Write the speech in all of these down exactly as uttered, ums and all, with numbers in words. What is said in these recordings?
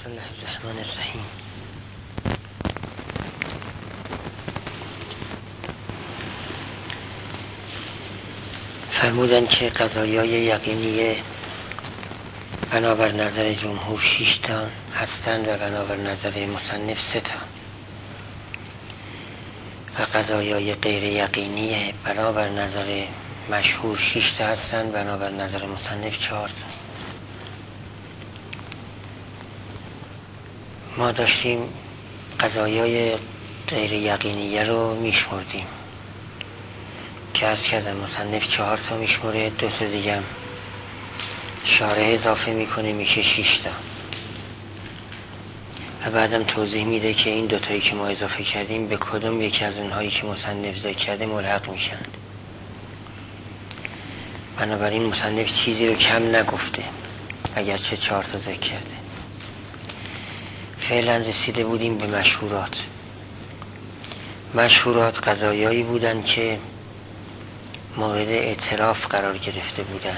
بسم الله الرحمن الرحیم. فرمودن که قضایای یقینی بنابر نظر جمهور شش تا هستند و بنابر نظر مصنف سه تا و قضایای غیر یقینی بنابر نظر مشهور شش تا هستند بنابر نظر مصنف چهار تا. ما داشتیم قضایای غیر یقینیه رو میشمردیم که عرض کردم مصنف چهار تا میشمره، دو تا دیگه شارح اضافه میکنه میشه شش تا و بعدم توضیح میده که این دوتایی که ما اضافه کردیم به کدوم یکی از اونهایی که مصنف ذکر کرده ملحق میشن. بنابراین مصنف چیزی رو کم نگفته اگرچه چهار تا ذکر کرده. فعلا رسیده بودیم به مشهورات. مشهورات قضایایی بودن که مورد اعتراف قرار گرفته بودند.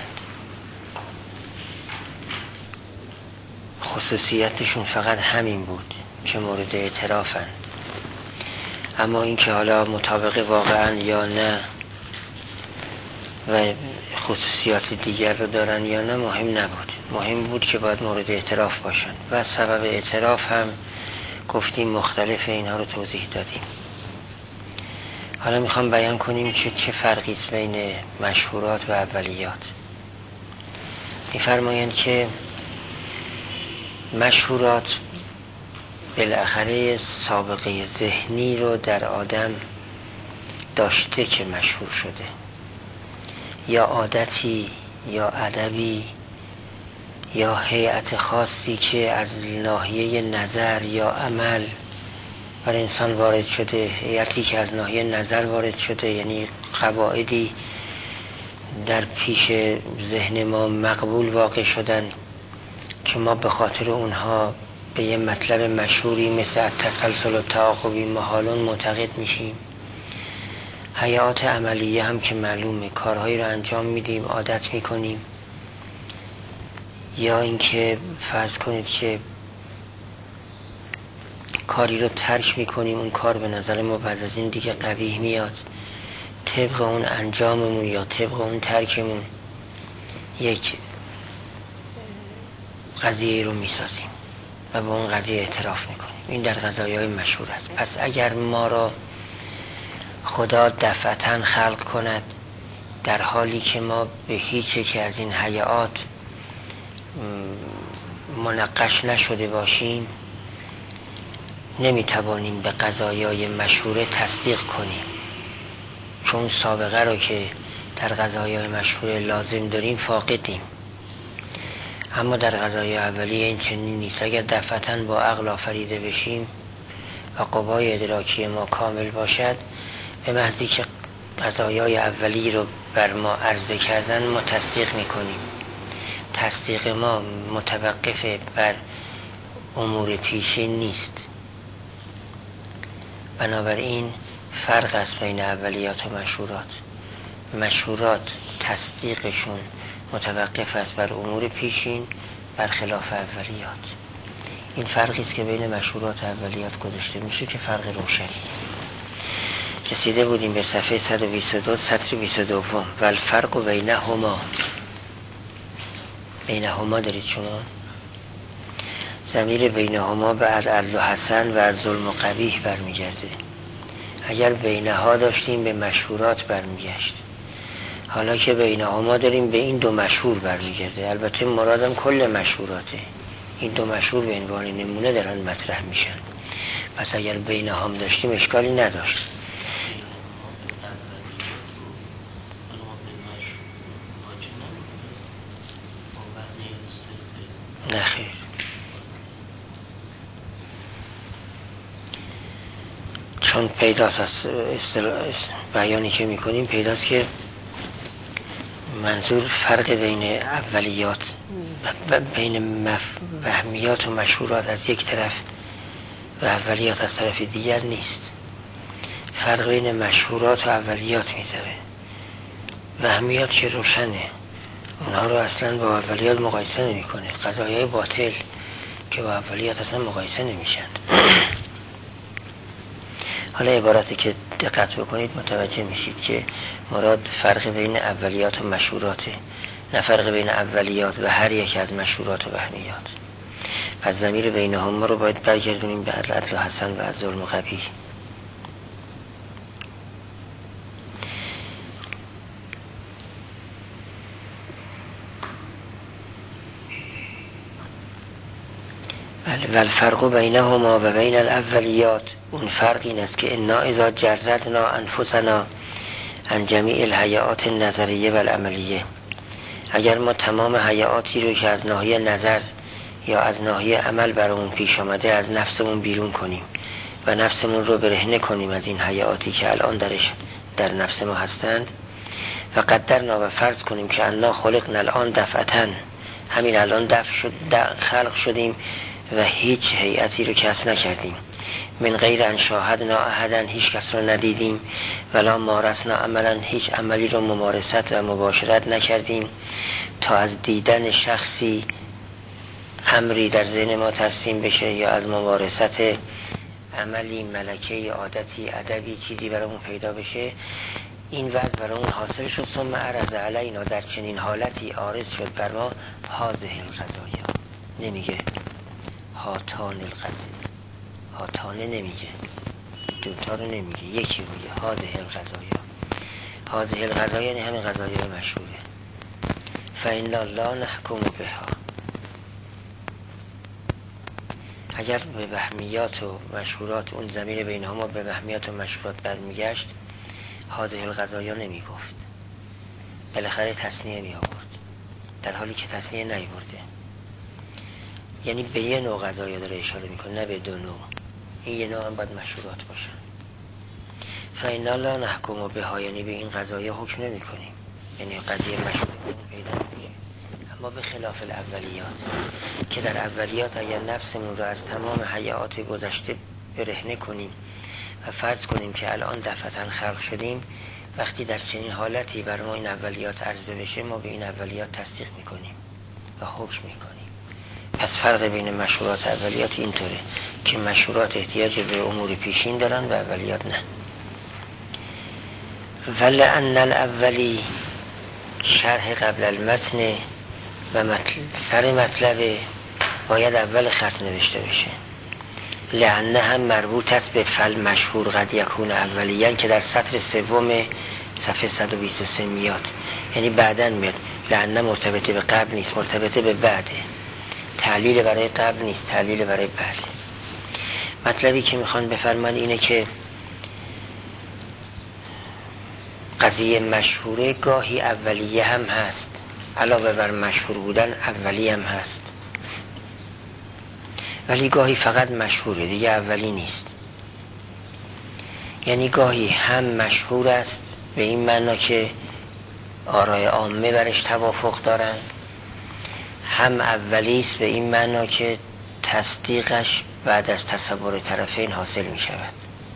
خصوصیتشون فقط همین بود که مورد اعترافند، اما این که حالا مطابق واقعا یا نه و خصوصیات دیگر رو دارن یا نه مهم نبود. مهم بود که باید مورد اعتراف باشن و سبب اعتراف هم گفتیم مختلف، اینها رو توضیح دادیم. حالا میخوام بیان کنیم که چه فرقی است بین مشهورات و اولیات. میفرمایند که مشهورات بالاخره سابقه ذهنی رو در آدم داشته که مشهور شده، یا عادتی یا ادبی یا هیئت خاصی که از ناحیه نظر یا عمل بر انسان وارد شده، هیئتی که از ناحیه نظر وارد شده، یعنی قواعدی در پیش ذهن ما مقبول واقع شدن که ما به خاطر اونها به یه مطلب مشهوری مثل تسلسل و تعاقبی محالون معتقد میشیم. هیئات عملیه هم که معلومه، کارهایی رو انجام میدیم، عادت میکنیم، یا اینکه فرض کنید که کاری رو ترک میکنیم، اون کار به نظر ما بعد از این دیگه قبیح میاد، طبق اون انجاممون یا طبق اون ترکمون یک قضیه رو میسازیم و با اون قضیه اعتراف میکنیم. این در قضایای مشهور است. پس اگر ما را خدا دفعتاً خلق کند در حالی که ما به هیچ یک از این هیئات منقش نشده باشیم، نمیتوانیم به قضایای مشهوره تصدیق کنیم، چون سابقه رو که در قضایای مشهوره لازم داریم فاقدیم. اما در قضایای اولیه این چنین نیست. اگر دفعتاً با عقل آفریده بشیم و قوای ادراکی ما کامل باشد، به محضی که قضایای اولی رو بر ما عرضه کردن ما تصدیق میکنیم. تصدیق ما متوقف بر امور پیشین نیست. بنابراین فرق است بین اولیات و مشهورات. مشهورات تصدیقشون متوقف است بر امور پیشین، برخلاف اولیات. این فرقی است که بین مشهورات و اولیات گذاشته میشه که فرق روشنی. رسیده بودیم به صفحه صد و بیست و دو سطر بیست و دو و الفرق بینهما. بینهما دارید شما؟ ضمیر بینهما به عدل و حسن و از ظلم و قبیح برمیگرده. اگر بینها داشتیم به مشهورات برمیگشت، حالا که بینهما داریم به این دو مشهور برمیگرده. البته مرادم کل مشهوراته، این دو مشهور به عنوان نمونه دارن مطرح میشن. پس اگر بینهم داشتیم اشکالی نداشت. نخیر، چون پیداست از بیانی که میکنیم پیداست که منظور فرق بین اولیات بین وهمیات و مشهورات از یک طرف و اولیات از طرف دیگر نیست. فرق بین مشهورات و اولیات میذاره. وهمیات که روشنه، اونها رو اصلا با اولیات مقایسه نمی کنه. قضایای باطل که با اولیات اصلا مقایسه نمیشند. حالا عباراتی که دقت بکنید متوجه میشید که مراد فرق بین اولیات و مشهوراته، نه فرق بین اولیات و هر یک از مشهورات و وهمیات. پس ضمیر بینهما رو باید برگردونیم به عدل و حسن و از ظلم و قبیح. و الفرق بینهما و بین الاولیات، اون فرق این است که انا اذا جردنا انفسنا عن جمیع الحیات النظریه و العملیه، اگر ما تمام حیاتی رو که از ناحیه نظر یا از ناحیه عمل برامون پیش آمده از نفسمون بیرون کنیم و نفسمون رو برهنه کنیم از این حیاتی که الان درش در نفس ما هستند، و قدرنا و فرض کنیم که انا خلقنا الان دفعتن، همین الان دفع شد خلق شدیم و هیچ هیئتی رو کسب نکردیم، من غیر ان شاهدنا احدا، هیچ کس رو ندیدیم، ولا مارسنا عملا، هیچ عملی رو ممارست و مباشرت نکردیم تا از دیدن شخصی امری در ذهن ما ترسیم بشه یا از ممارست عملی ملکه عادتی ادبی چیزی برامون پیدا بشه. این وضع برامون حاصل شد. ثم عرض علینا، در چنین حالتی عارض شد بر ما هذه القضایا، نمیگه هاتان القضایا، هاتانه نمیگه، دوتا رو نمیگه، یکی میگه هذه القضایا. هذه القضایا یعنی همین قضایای مشهوره. فإنا لا نحکم بها، اگر به وهمیات و مشهورات اون ضمیر بینهما به وهمیات و مشهورات برمیگشت هذه القضایا نمی گفت، بالاخره تثنیه می آورد، در حالی که تثنیه نیاورده. یعنی به یه نوع قضایا داره اشاره میکنه، نه به دو نوع. این یه نوع هم باید مشهورات باشن. فإنا لا نحکم بها، یعنی به این قضایا حکم نمی کنیم، یعنی قضیه مشهور پیدا نمیشه. اما به خلاف الاولیات که در اولیات اگر نفسمون رو از تمام حیات گذشته برهنه کنیم و فرض کنیم که الان دفعتاً خلق شدیم، وقتی در چنین حالتی بر ما این اولیات عرضه بشه ما به این اولیات تصدیق میکنیم و حکم میکنیم. پس فرق بین مشهورات و اولیات اینطوره که مشهورات احتیاج به امور پیشین دارن و اولیات نه. ولأن الاولی شرح قبل المتن و مطل... سر مطلب باید اول خط نوشته بشه. لعنه هم مربوط است به فل مشهور قد یکون اولیان که در سطر سوم صفحه صد و بیست و سه میاد، یعنی بعدن میاد. لعنه مرتبطه به قبل نیست، مرتبطه به بعده. تعلیل برای قبل نیست، تعلیل برای بعد. مطلبی که میخوان بفرمان اینه که قضیه مشهوره گاهی اولیه هم هست، علاوه بر مشهور بودن اولی هم هست، ولی گاهی فقط مشهوره دیگه اولی نیست. یعنی گاهی هم مشهور است به این معنا که آرای عامه برش توافق دارن، هم اولی است به این معنا که تصدیقش بعد از تصور طرفین حاصل می شود،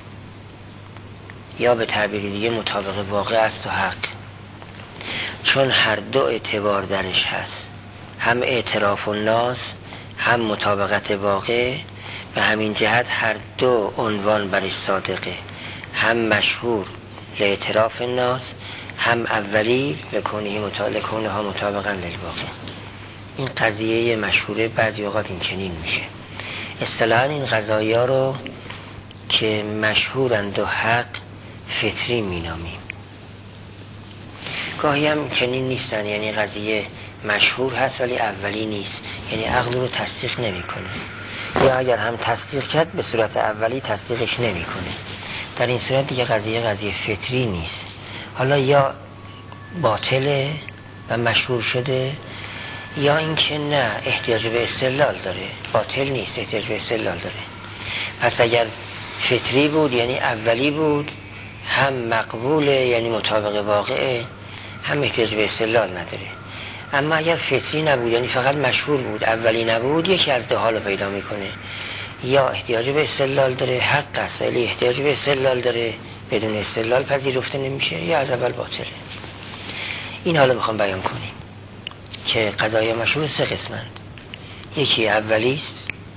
یا به تعبیر دیگه مطابق واقع است و حق، چون هر دو اعتبار درش هست، هم اعتراف الناس هم مطابقت واقع. به همین جهت هر دو عنوان برش صادقه، هم مشهور لاعتراف الناس، هم اولی لکونه ها مطابقا للواقع. این قضیه مشهوره بعضی اوقات این چنین میشه. اصطلاحاً این قضایا رو که مشهورند و حق فطری مینامیم. گاهی هم چنین نیستن، یعنی قضیه مشهور هست ولی اولی نیست، یعنی عقل رو تصدیق نمیکنه، یا اگر هم تصدیق کرد به صورت اولی تصدیقش نمیکنه. در این صورت دیگه قضیه قضیه فطری نیست، حالا یا باطله و مشهور شده، یا اینکه نه احتیاج به استدلال داره، باطل نیست احتیاج به استدلال داره. پس اگر فطری بود یعنی اولی بود، هم مقبوله یعنی مطابق واقعه، هم احتیاج به استدلال نداره. اما اگر فطری نبود یعنی فقط مشهور بود، اولی نبود، یکی از دو حالو پیدا میکنه، یا احتیاج به استدلال داره حق است ولی احتیاج به استدلال داره بدون استدلال پذیرفته نمیشه، یا از اول باطله. این حالا میخوام بیان کنیم که قضایا مشهور سه قسمند. یکی اولی است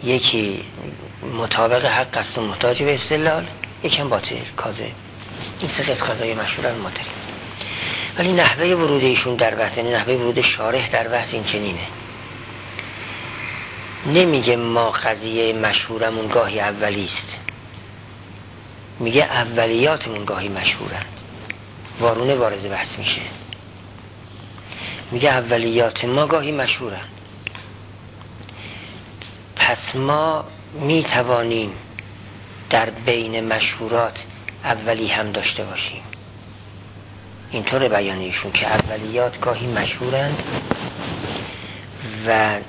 یکی مطابق حق است و محتاج به استدلال، یکی هم باطل کاذب. این سه قسم قضایی مشهورن ما داریم. ولی نحوه ورود ایشون در بحث، یعنی نحوه ورود شارح در بحث این چنینه. نمیگه ما قضیه مشهورمون گاهی اولی است، میگه اولیاتمون گاهی مشهورن. وارونه وارد بحث میشه، میگه اولیات ما گاهی مشهورن، پس ما میتوانیم در بین مشهورات اولی هم داشته باشیم. اینطور بیان ایشون که اولیات گاهی مشهورند و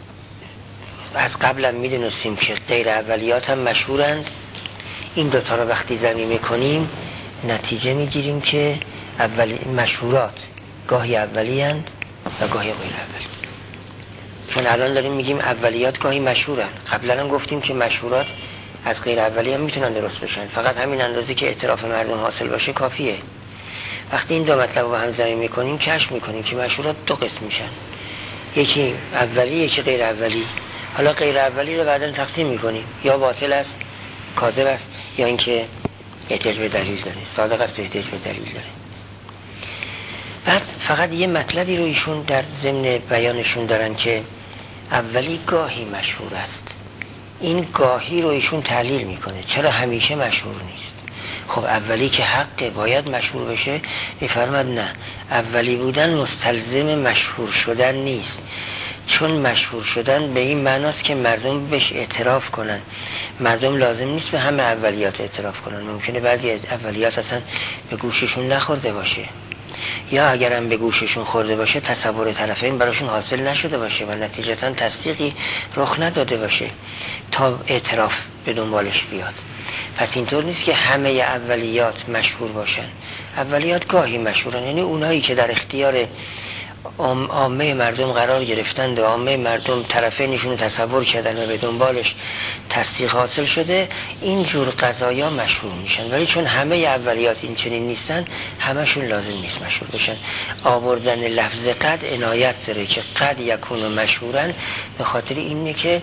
از قبل هم میدونستیم که غیر اولیات هم مشهورند. این دوتا رو وقتی ضمیع میکنیم نتیجه میگیریم که اولی مشهورات گاهی اولی هستند و گاهی غیر اولی. چون الان داریم میگیم اولیات گاهی مشهورن، قبلا هم گفتیم که مشهورات از غیر اولی هم میتونن درست بشن، فقط همین اندازه که اعتراف مردم حاصل باشه کافیه. وقتی این دو مطلب رو هم ضمیع میکنیم کشف میکنیم که مشهورات دو قسم میشن، یکی اولی یکی غیر اولی. حالا غیر اولی رو بعداً تقسیم میکنیم، یا باطل است، کاذب است، یا اینکه احتیاج به دلیل داره، صادق است و احتیاج به دلیل داره. بعد فقط یه مطلبی رو ایشون در ضمن بیانشون دارن که اولی گاهی مشهور است. این گاهی رو ایشون تعلیل میکنه، چرا همیشه مشهور نیست؟ خب اولی که حقه باید مشهور بشه، میفرماد نه، اولی بودن مستلزم مشهور شدن نیست، چون مشهور شدن به این معناست که مردم بهش اعتراف کنن. مردم لازم نیست به همه اولیات اعتراف کنن، ممکنه بعضی اولیات اصلا به گوششون نخورده باشه، یا اگرم به گوششون خورده باشه تصور طرفین براشون حاصل نشده باشه و نتیجتا تصدیقی رخ نداده باشه تا اعتراف به دنبالش بیاد. پس اینطور نیست که همه اولیات مشهور باشن. اولیات گاهی مشهورن، یعنی اونایی که در اختیار عامه مردم قرار گرفتند و عامه مردم طرفینشون رو تصور کردن و به دنبالش تصدیق حاصل شده، اینجور قضایا مشهور میشن. ولی چون همه اولیات این چنین نیستن، همشون لازم نیست مشهور بشن. آوردن لفظ قد عنایت داره که قد یکون مشهورن، به خاطر اینه که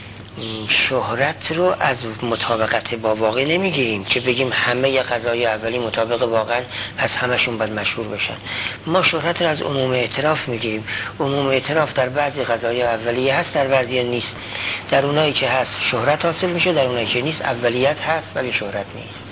شهرت رو از مطابقت با واقع نمیگیریم که بگیم همه قضای اولی مطابق واقع پس همشون باید مشهور بشن. ما شهرت رو از عموم اعتراف میگیریم. عموم اعتراف در بعضی قضای اولیه هست، در بعضی نیست. در اونایی که هست شهرت حاصل میشه، در اونایی که نیست اولیت هست ولی شهرت نیست.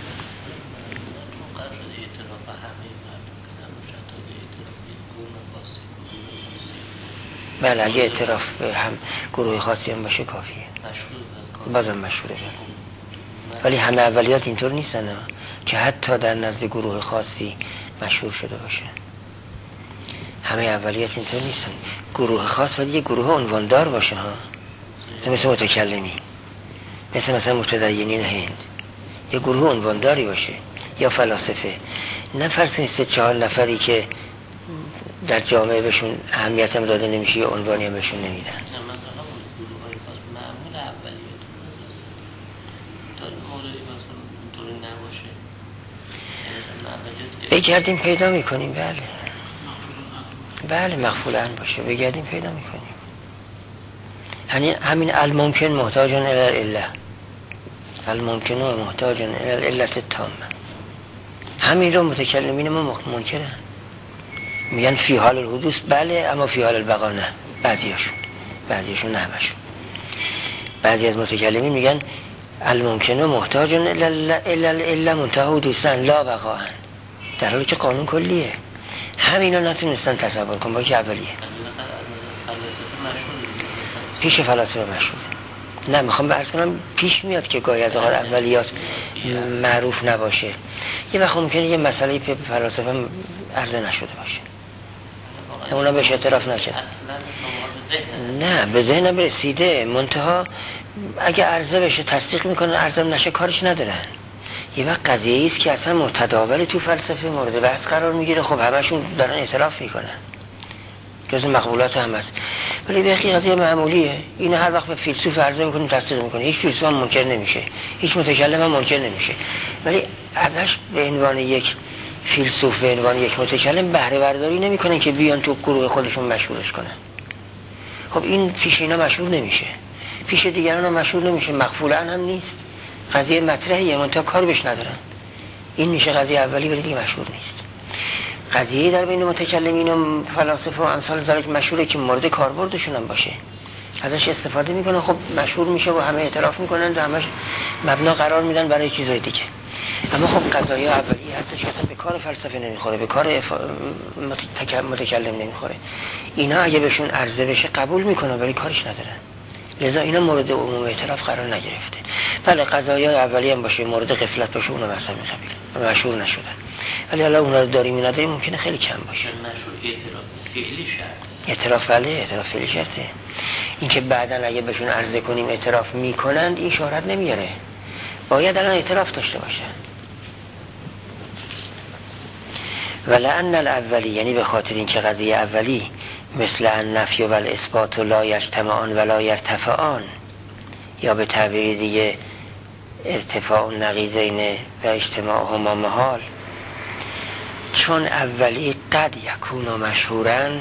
بله اگه اعتراف به هم گروه خاصی هم باشه کافیه، بازم مشهوره. ولی همه اولیات اینطور نیستن ها. که حتی در نزد گروه خاصی مشهور شده باشه. همه اولیات اینطور نیستن. گروه خاص ولی یه گروه عنواندار باشه ها، مثل مثل متکلمی، مثل مثلا متدینین هند، یه گروه عنوانداری باشه، یا فلاسفه. نه فرض نیست چهار نفری که در جامعه بهشون اهمیت هم داده نمیشه یا عنوانی هم بهشون نمیدن. بگردیم پیدا میکنیم. بله بله مغفولن باشه، بگردیم پیدا میکنیم. یعنی همین الممکن محتاجن الی العله، الممکن محتاجن الی العلت التامه. همین رو متکلمین ما منکرن، میگن فی حال الحدوث بله اما فی حال البقا نه. بعضیاشون بعضیاشون نه همشون. بعضی از متکلمین میگن الممکنه محتاج الا منتهى حدوثن لا بقا، در حالی که قانون کلیه. همینا نتونستن تصور کن با که اولیه. پیش فلاسفه مشهور. نه میخوام به عرض کنم پیش میاد که گاهی از اوقات اولیات معروف نباشه. یه وقت ممکنه یه مسئله به فلاسفه عرضه نشده باشه، اونا بهش اعتراف نکرد. نه به ذهنم رسیده، منتها اگه عرضه بشه تصدیق میکنن، عرضه نشه کارش ندارن. یه وقت قضیه ایست که اصلا متداول تو فلسفه مورد بحث قرار میگیره، خب همشون دارن اعتراف میکنن، جز مقبولات هم هست. ولی بخی قضیه معمولیه. این هر وقت به فیلسوف عرضه میکنیم تصدیق میکنه، هیچ فیلسوف هم منکر نمیشه، هیچ متکلم هم منکر نمیشه. ولی ازش به عنوان یک فیلسوف، به عنوان یک متکلم بهره برداری نمیکنن که بیان تو گروه خودشون مشهورش کنن. خب این پیش اینا مشهور نمیشه. پیش دیگران هم مشهور نمیشه، مغفولن هم نیست، قضیه مطرحیه منتها کار بهش ندارن. این میشه قضیه اولی ولی دیگه مشهور نیست. قضیه در بین متکلمین و فلاسفه و امثال ذالک مشهوره که مورد کاربردشون هم باشه، ازش استفاده میکنن، خب مشهور میشه و همه اعتراف میکنن و همش مبنا قرار میدن برای چیزای دیگه. اما خب قضایای اولیه هستش که اصلا به کار فلسفه نمیخوره، به کار اف... متکلم نمیخوره. اینا اگه بهشون عرضه بشه قبول میکنن ولی کارش ندارن، لذا اینا مورد عموم اعتراف قرار نگرفته. بله قضایای اولیه هم باشه، مورد غفلت باشه، اونم اصلا میخوابیل مشهور نشدن، ولی حالا اونها رو داریم این نداریم ممکنه خیلی کم باشه. مشهور اعتراف فعلی شرط، اعتراف بله اعتراف فعلی شرطه. این که بعدن اگه بهشون عرضه کنیم اعتراف میکنند این شهرت نمیاره، باید الان اعتراف داشته باشن. ولأن الاولی، یعنی به خاطر این که قضیه اولی مثل النفی و الاثبات لا یجتمعان ولا یرتفعان، یا به تعبیر دیگه ارتفاع نقیضین و اجتماعهما محال، چون اولی قد یکون مشهورن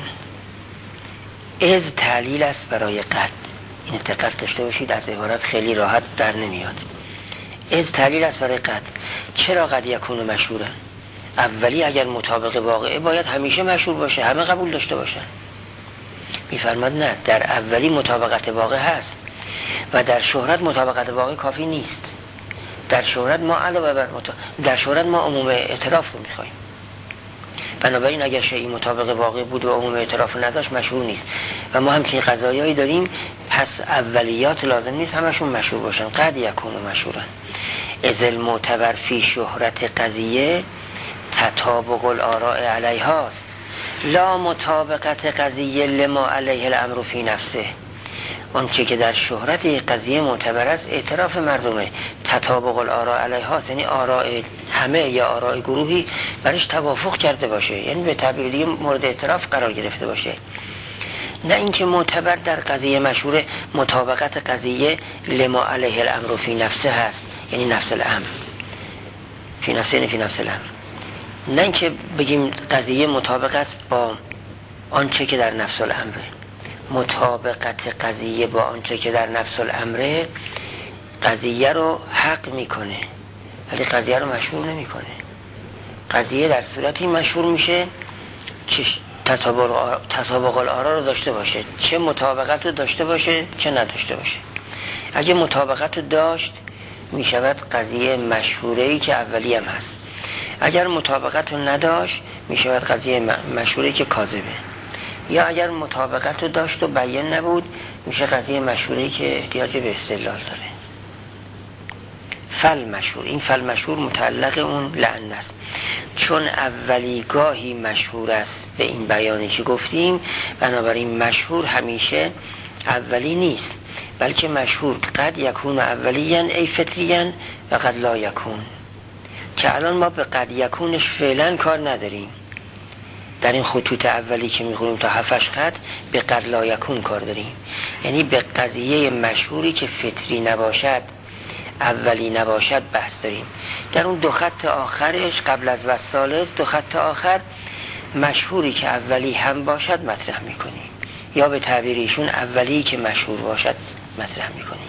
از تعلیل است برای قد. این دقت داشته باشید، از عبارت خیلی راحت در نمیاد. از تعلیل است برای قد. چرا قد یکون مشهورن؟ اولی اگر مطابق واقعه باید همیشه مشهور باشه، همه قبول داشته باشن. میفرماد نه، در اولی مطابقت واقع هست و در شهرت مطابقت واقع کافی نیست. در شهرت ما علاوه بر مطابق... در شهرت ما عموم اعتراف رو میخوایم، بنابراین اگر شیئی مطابق واقع بود و عموم اعتراف نداشت مشهور نیست. و ما هم که قضایایی داریم پس اولیات لازم نیست همشون مشهور باشن، قد یکون مشهورن. از المعتبر فی شهرت قضیه تطابق الاراء علیهاست لا مطابقت قضیه لما علیه الامر فی نفسه. اون چه که در شهرت قضیه معتبر است اعتراف مردمه، تطابق الاراء علیهاست، یعنی آراء همه یا آراء گروهی برش توافق کرده باشه، یعنی به تعبیر دیگه مورد اعتراف قرار گرفته باشه. نه اینکه معتبر در قضیه مشهور مطابقت قضیه لما علیه الامر فی نفسه هست، یعنی نفس الامر فی نفسه، یعنی فی نفس الامر. نه اینکه بگیم قضیه مطابق است با آنچه که در نفس الامره. مطابقت قضیه با آنچه که در نفس الامره قضیه رو حق میکنه ولی قضیه رو مشهور نمیکنه. قضیه در صورتی مشهور میشه که تطابق الآراء رو داشته باشه، چه مطابقت رو داشته باشه چه نداشته باشه. اگه مطابقت رو داشت میشود قضیه مشهوره‌ای که اولی هم هست، اگر مطابقت رو نداشت میشود قضیه مشهوره‌ای که کاذبه، یا اگر مطابقت رو داشت و بیان نبود میشه قضیه مشهوری که احتیاج به استدلال داره. فل مشهور، این فل مشهور متعلق اون لعن است، چون اولی گاهی مشهور است به این بیانی که گفتیم، بنابراین مشهور همیشه اولی نیست، بلکه مشهور قد یکون اولیاً ای فطریاً و قد لا یکون، که الان ما به قد یکونش فعلا کار نداریم. در این خطوط اولی که میخونیم تا هفتش خط به قد لا یکون کار داریم، یعنی به قضیه مشهوری که فطری نباشد اولی نباشد بحث داریم. در اون دو خط آخرش قبل از وسالس دو خط آخر مشهوری که اولی هم باشد مطرح میکنیم، یا به تعبیریشون اولی که مشهور باشد مطرح میکنیم.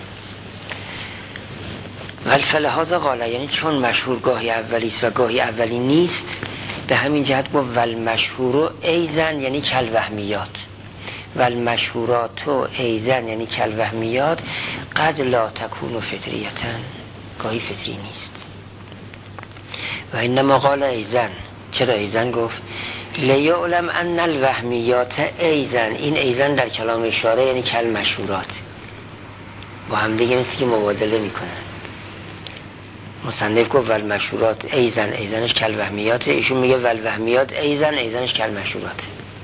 والفلحاظ قاله، یعنی چون مشهور گاهی اولی است و گاهی اولی نیست، به همین جهت با والمشهور ایزن یعنی کالوهمیات، والمشهورات ایزن یعنی کالوهمیات قد لا تکون فطریتن، گاهی فطری نیست. و اینما قال ایزن، چرا ایزن گفت؟ لیعلم ان الوهمیات ایزن، این ایزن در کلام اشاره یعنی کالمشهورات، با هم دیگه نیست که مبادله میکنن. مصنف گفت والمشهورات ایزن، ایزنش کالوهمیات، ایشون میگه والوهمیات ایزن، ایزنش کالمشهورات.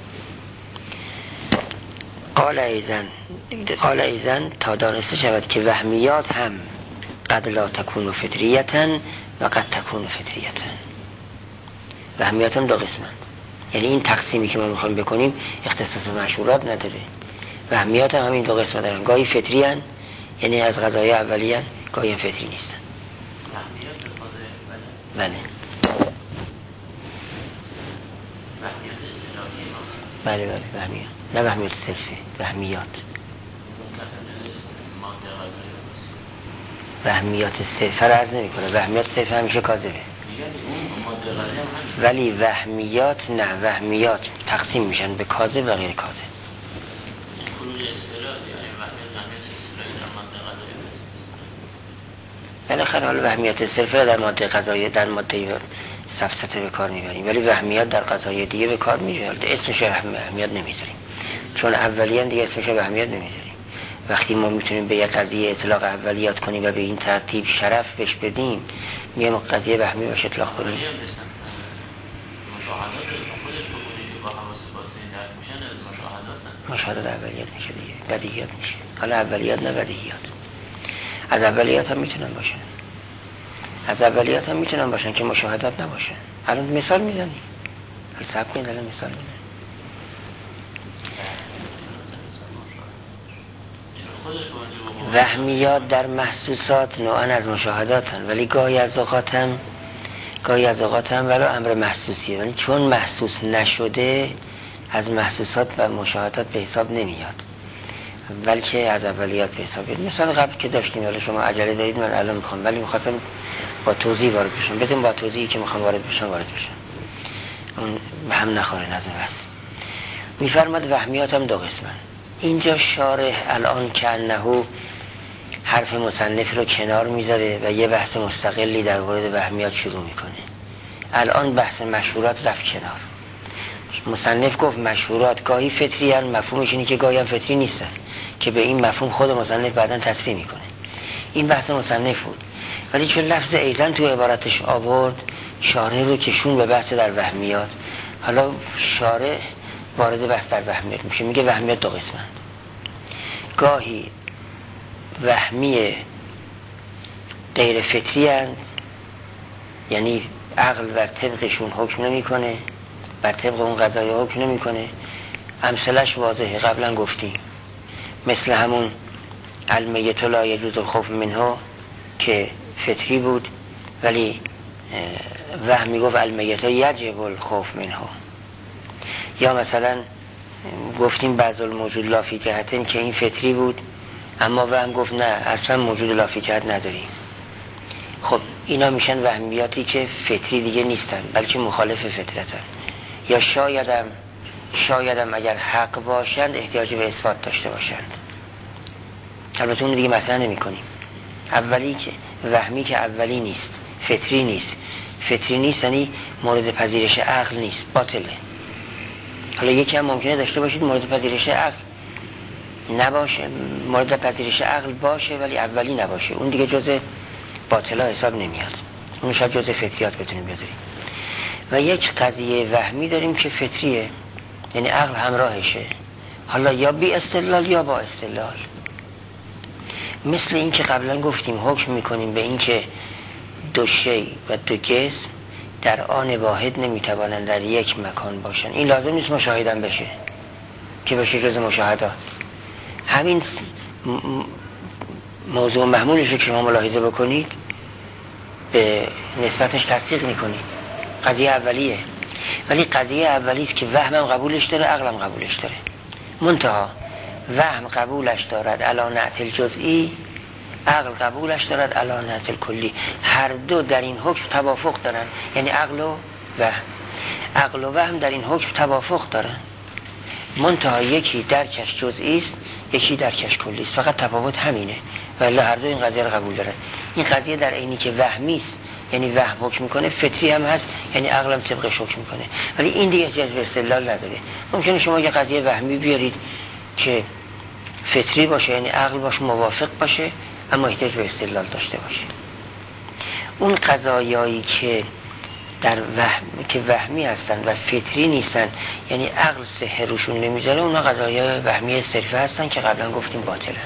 قال ایزن، قال ایزن تا دانسته شود که وهمیات هم قد لا تکون فطریتن و قد تکون فطریتن. وهمیات هم دو قسمند، یعنی این تقسیمی که ما میخوایم بکنیم اختصاص به مشهورات نداره. وهمیات هم همین دو قسمت دارن، گاهی فطری هن یعنی از غذای اولی هن، گاهی هم فطری نیستن. بله وهمیات اصطلاحی ما، بله بله وهمیات، نه وهمیات صرفه، وهمیات وهمیات صرفه رو عرض نمی کنه. وهمیات صرفه همیشه کاذبه، ولی وهمیات نه، وهمیات تقسیم میشن به کاذب و غیر کاذب. بالاخره حالا وهمیات صرفه در ماده غذایی در ماده سفسطه به کار میبریم، ولی وهمیات در غذای دیگه به کار میبریم. اسمش وهمیات نمیذاریم چون اولیان دیگه اسمش وهمیات نمیذاریم. وقتی ما میتونیم به یک قضیه اطلاق اولیات کنیم و به این ترتیب شرف بهش بدیم، میگم قضیه وهمی باشه اطلاق کنیم. مشاهدات اولیات میشه دیگه، بدیهیات میشه. حالا اولیات نه بدیهیات. از اولیات هم میتونن باشن، از اولیات هم میتونن باشن که مشاهدات نباشن. الان مثال میزنی، حالا صبر کنید الان مثال میزنی. وهمیات در محسوسات نوعاً از مشاهداتن، ولی گاهی از اوقات هم گاهی از اوقات هم ولو امر محسوسیه، ولی چون محسوس نشده از محسوسات و مشاهدات به حساب نمیاد، بلکه از اولیات به حساب میاد. مثال قبل که داشتیم، حالا شما عجله دارید من الان میخوام، ولی میخواستم با توضیح وارد بشم. بذاریم با توضیحی که میخوام وارد بشم وارد بشم، اون به هم نخوره نظم بس. میفرماد وهمیات هم دو قسمن. اینجا شارح الان که انه حرف مصنف رو کنار میذاره و یه بحث مستقلی در مورد وهمیات شروع میکنه. الان بحث مشهورات رفت کنار. مصنف گفت مشهورات گاهی فطری هن، مفهومش اینه که گاهی هم فطری نیستن، که به این مفهوم خود مصنف بعداً تصریح میکنه. این بحث مصنف بود، ولی چون لفظ ایزن تو عبارتش آورد، شارح رو کشون به بحث در وهمیات. حالا شارح وارد بحث در وهمیات میشه، میگه وهمیات دو قسمند. گاهی وهمی غیر فطری هن، یعنی عقل بر طبقشون حکم نمی کنه، بر طبق اون قضایی حکم نمی کنه. امثلش واضحه، قبلا گفتیم، مثل همون المیت لا یجوز الخوف منه که فطری بود، ولی وهمی گفت المیت یجب الخوف منه. یا مثلا گفتیم بعض الموجود لا فی جهتن که این فطری بود، اما وهم گفت نه اصلا موجود لا فی جهت نداریم. خب اینا میشن وهمیاتی که فطری دیگه نیستن، بلکه مخالف فطرتن. یا شایدم شایدم اگر حق باشند احتیاج به اثبات داشته باشند. البته اون دیگه مطرح نمی کنیم. اولی که وهمی که اولی نیست، فطری نیست. فطری نیست یعنی مورد پذیرش عقل نیست، باطله. حالا یکی هم ممکنه داشته باشید مورد پذیرش عقل نباشه، مورد پذیرش عقل باشه ولی اولی نباشه، اون دیگه جزء باطلا حساب نمیاد، اون شاید جزء فطریات بتونیم بذاریم. و یک قضیه وهمی داریم که فطریه، یعنی عقل همراهشه، حالا یا بی استدلال یا با استدلال. مثل این که قبلا گفتیم حکم میکنیم به این که دو شی و دو جسم در آن واحد نمیتوانند در یک مکان باشن. این لازم نیست مشاهدن بشه که بشه جز مشاهدات. همین موضوع محمولش که شما ملاحظه بکنید به نسبتش تصدیق میکنید. قضیه اولیه، ولی قضیه اولیست که وهمم قبولش داره، عقلم قبولش داره. منتها وهم قبولش دارد علی نعت جزئی، عقل قبولش دارد علی نعت کلی. هر دو در این حکم توافق دارن، یعنی عقل و وهم عقل و وهم در این حکم توافق دارن. منتها یکی درکش جزئی است، یکی درکش کلی است، فقط تفاوت همینه، ولی هر دو این قضیه رو قبول دارن. این قضیه در عینی که وهمی است یعنی وهم حکم میکنه، فطری هم هست یعنی عقلم طبقش حکم میکنه، ولی این دیگه احتیاج به استدلال نداره. ممکنه شما یه قضیه وهمی بیارید که فطری باشه، یعنی عقل باشه موافق باشه، اما احتیاج به استدلال داشته باشه. اون قضایایی که در وهم که وهمی هستن و فطری نیستن، یعنی عقل صحه روشون نمیذاره، اونا قضایای وهمی صرفه هستن که قبلا گفتیم باطلن.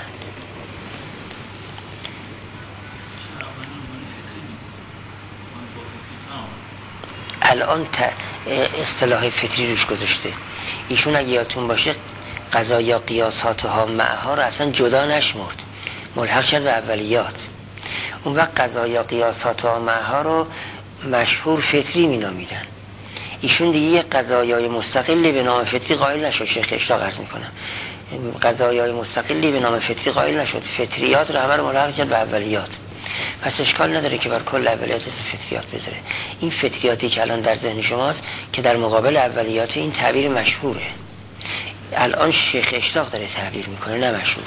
الان اصطلاح فطری روش گذاشته. ایشون اگه یادتون باشه قضایا قیاساتها معها رو اصلا جدا نشمرد، ملحق شد به اولیات. اون وقت قضایا قیاساتها معها رو مشهور فطری می نامیدن. ایشون دیگه یک قضایای مستقلی به نام فطری قائل نشد. شیخ اشتاق عرض میکنم قضایای مستقلی به نام فطری قائل نشد، فطریات رو همه رو ملحق شد به اولیات. پس اشکال نداره که بر کل اولیات فطریات بذاره. این فطریاتی که الان در ذهن شماست که در مقابل اولیات این تعبیر مشهوره. الان شیخ اشتاق داره تعبیر میکنه، نه مشهور.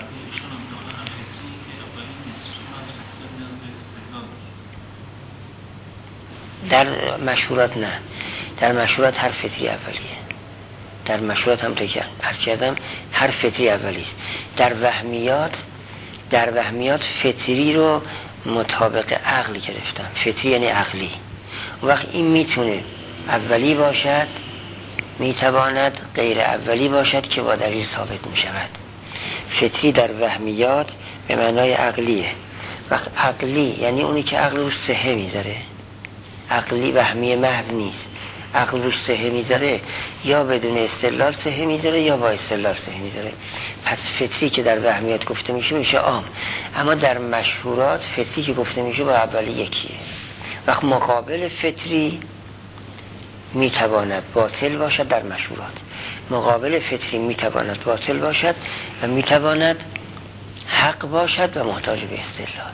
در مشهورات نه، در مشهورات هر فطری اولیه. در مشهورات هم که عرض کردم هر فطری اولی است. در وهمیات در وهمیات فطری رو مطابق عقل گرفتم. فطری یعنی عقلی. اون وقت این میتونه اولی باشد، میتواند غیر اولی باشد که با دلیل ثابت میشود. فطری در وهمیات به معنای عقلیه. وقت عقلی یعنی اونی که عقل روش صحه میذاره. عقلی وهمی محض نیست. عقل روش صحه میذاره، یا بدون استدلال صحه میذاره یا با استدلال صحه میذاره. پس فطری که در وهمیات گفته میشه میشه عام. اما در مشهورات فطری که گفته میشه با اولی یکیه. وقت مقابل فطری میتواند باطل باشد در مشهورات. مقابل فطری میتواند باطل باشد و میتواند حق باشد و محتاج به استدلال.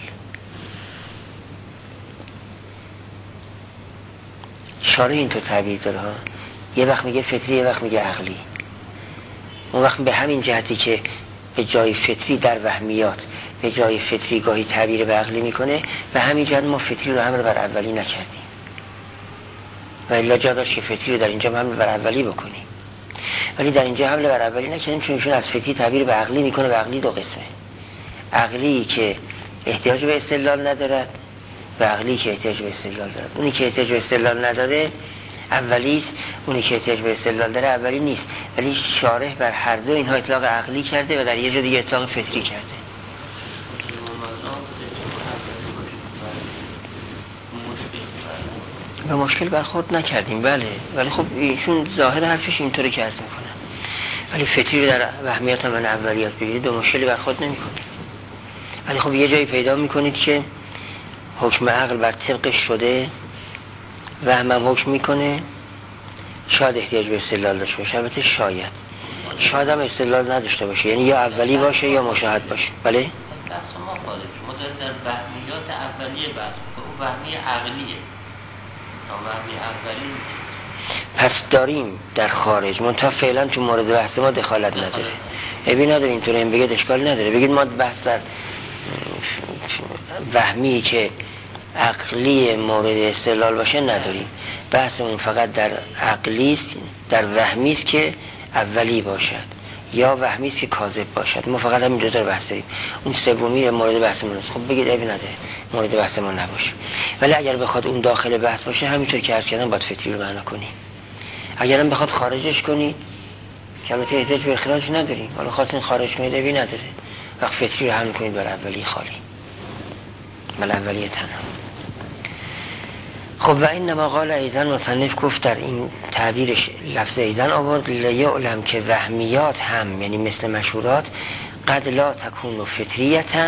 شارع اینطور تعبیر داره ها. یه وقت میگه فطری، یه وقت میگه عقلی. اون وقت به همین جهتی که به جای فطری در وهمیات به جای فطری گاهی تعبیر به عقلی میکنه، به همین جهت ما فطری رو حمل بر اولی نکردیم و الا جا داشت که فطری رو در اینجا حمل بر اولی بکنیم، ولی در اینجا حمل بر اولی نکردیم چون ایشون از فطری تعبیر به عقلی میکنه. به عقلی دو قسمه: عقلی که احتیاج به استدلال ندارد و عقلی که احتیاج به استدلال دارد. اونی که احتیاج به استدلال نداره اولی است، اونی که احتیاج به استدلال داره اولی نیست. ولی شارح بر هر دو اینها اطلاق عقلی کرده و در یه جا دیگه اطلاق فطری کرده. به مشکل برخورد نکردیم بله، ولی خب ایشون ظاهر حرفش اینطوری که عرض میکنه. ولی فطری رو در وهمیات من اولیات بگیرید به مشکلی برخورد نمیکنه. ولی خب یه جایی پیدا میکنید که حکم عقل بر طبقش شده، وهم هم حکم میکنه، شاید احتیاج به استدلال داشته باشه. البته شاید شاید هم استدلال نداشته باشه، یعنی یا اولی باشه یا مشاهد باشه. بله بحث ما خارج ما داریم در وهمیات اولیه بحث اون وهمی عقلیه، وهمی اولی. پس داریم در خارج منتها فعلا تو مورد بحث ما دخالت نداره. ابی نداره اینطوری این بگید اشکال نداره. بگید ما بحث در وهمی که عقلی مورد استدلال باشه نداریم. بحثمون فقط در عقلی است، در وهمی است که اولی باشد یا وهمی است که کاذب باشد. ما فقط همین دو تا بحث داریم. اون سومی مورد بحثمون است. خب بگید ابی نداره مورد بحث ما نباشه. ولی اگر بخواد اون داخل بحث باشه همینطور که عرض کردم باید فطری رو معنا کنی. اگر هم بخواد خارجش کنی که البته احتیاج به اخراج نداریم، حالا خواستین خارج کنید ابی نداره. وقت فطری رو حمل کنید بر اولی خالی، بر اولی تنها. خب و این نما قال ایزن مصنف گفت در این تعبیرش لفظ ایزن آورد لیعلم که وهمیات هم یعنی مثل مشهورات قد لا تکون فطریتا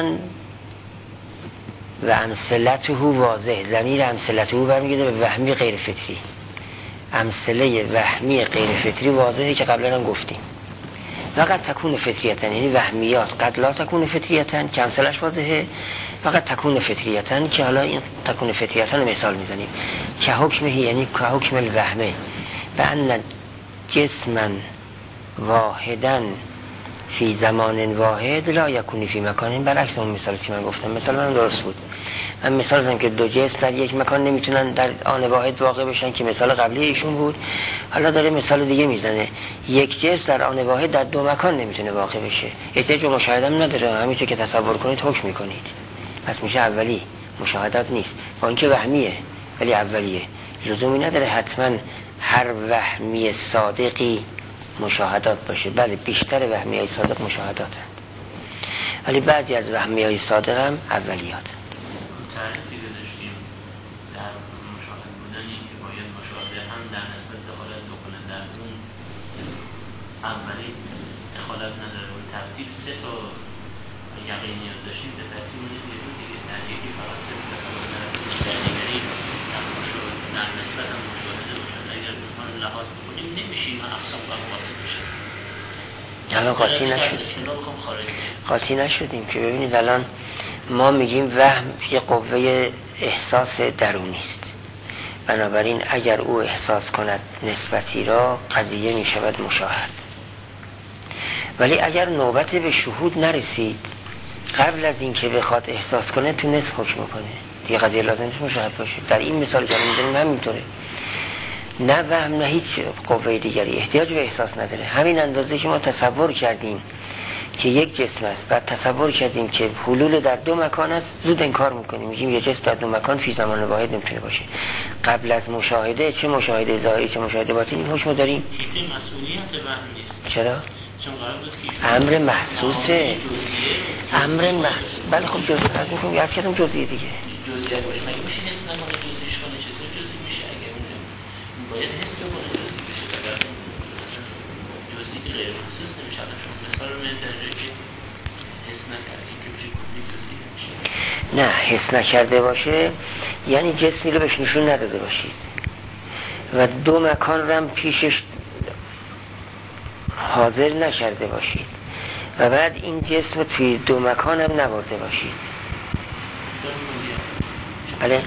و امثلته واضح. ضمیر امثلته برمیگرده به وهمی غیر فطری. امثله وهمی غیر فطری واضحه که قبلا هم گفتیم. فقط تکون فطریتا یعنی وهمیات قد لا تکون فطریتا که امثلش واضحه، فقط تکون فطریتا که حالا این تکون فطریتا رو مثال میزنیم که حکمه یعنی که حکم الوهمه به ان جسما واحدا فی زمان واحد لا یکونی فی مکان. برعکس اون مثالی که من گفتم، مثال من درست بود. من مثال زدم که دو جسم در یک مکان نمیتونن در آن واحد واقع بشن که مثال قبلی ایشون بود. حالا داره مثال دیگه میزنه، یک جسم در آن واحد در دو مکان نمیتونه واقع بشه. احتیاج به مشاهده هم نداره، همینطور که تصور کنید حکم میکنید. پس میشه اولی، مشاهدات نیست. با اینکه وهمیه ولی اولیه. لزومی نداره حتما هر وهمی صادقی مشاهدات باشه. بله بیشتر وهمی های صادق مشاهدات هست، ولی بعضی از وهمی های صادق هم اولیات. تعریفی که داشتیم در مشاهد بودنی که باید مشاهده هم در نسبت دخالت بکنه در اون اولی دخالت نداره. و ترتیب سه تا یقینیات داشتیم به ترتیب اون دیگه دیگه در یکی فقط سه تصور طرفی در دیگری در مشاهده در نسبت هم مشاهده مشاهده اگر بخوان لحاظ بکنیم نمیشیم اقسام با قاطی بشه. الان قاطی نشدیم قاطی نشدیم که ببینید الان ما میگیم وهم یه قوه احساس درونی است، بنابراین اگر او احساس کند نسبتی را قضیه میشود مشاهد. ولی اگر نوبت به شهود نرسید قبل از این که بخواد احساس کنه تونست حکم کنه دیگه قضیه لازم نیست مشاهد باشه. در این مثال که می‌زنیم همینطوره، نه وهم نه هیچ قوه دیگری احتیاج به احساس نداره. همین اندازه که ما تصور کردیم که یک جسم است، بعد تصور کردیم که حلول در دو مکان است، زود انکار میکنیم، میگیم یه جسم در دو مکان فی زمان واحد نمیتونه باشه. قبل از مشاهده، چه مشاهده ظاهری چه مشاهده باطنی، حکم داریم. این مسئولیت وهم نیست. چرا؟ چون قرار بود که امر محسوسه، امر محسوس. بله خب جزئی از میگم یاد کردم جزئی دیگه. جزئی باشه، مگه میشه حس نکنه جزئیش کنه؟ چطور جزئی میشه؟ اگه اون باید حس بکنه جزئی بشه، اگر مثلا جزئی غیر محسوس نمیشه. شما مثال رو میذارید که حس نکنه اینکه میشه کلی جزئی نمیشه. نه حس نکرده باشه یعنی جسمی رو بهش نشون نداده باشید و دو مکان رو هم پیشش حاضر نکرده باشید و بعد این جسم رو توی دو مکان هم نبرده باشید. بله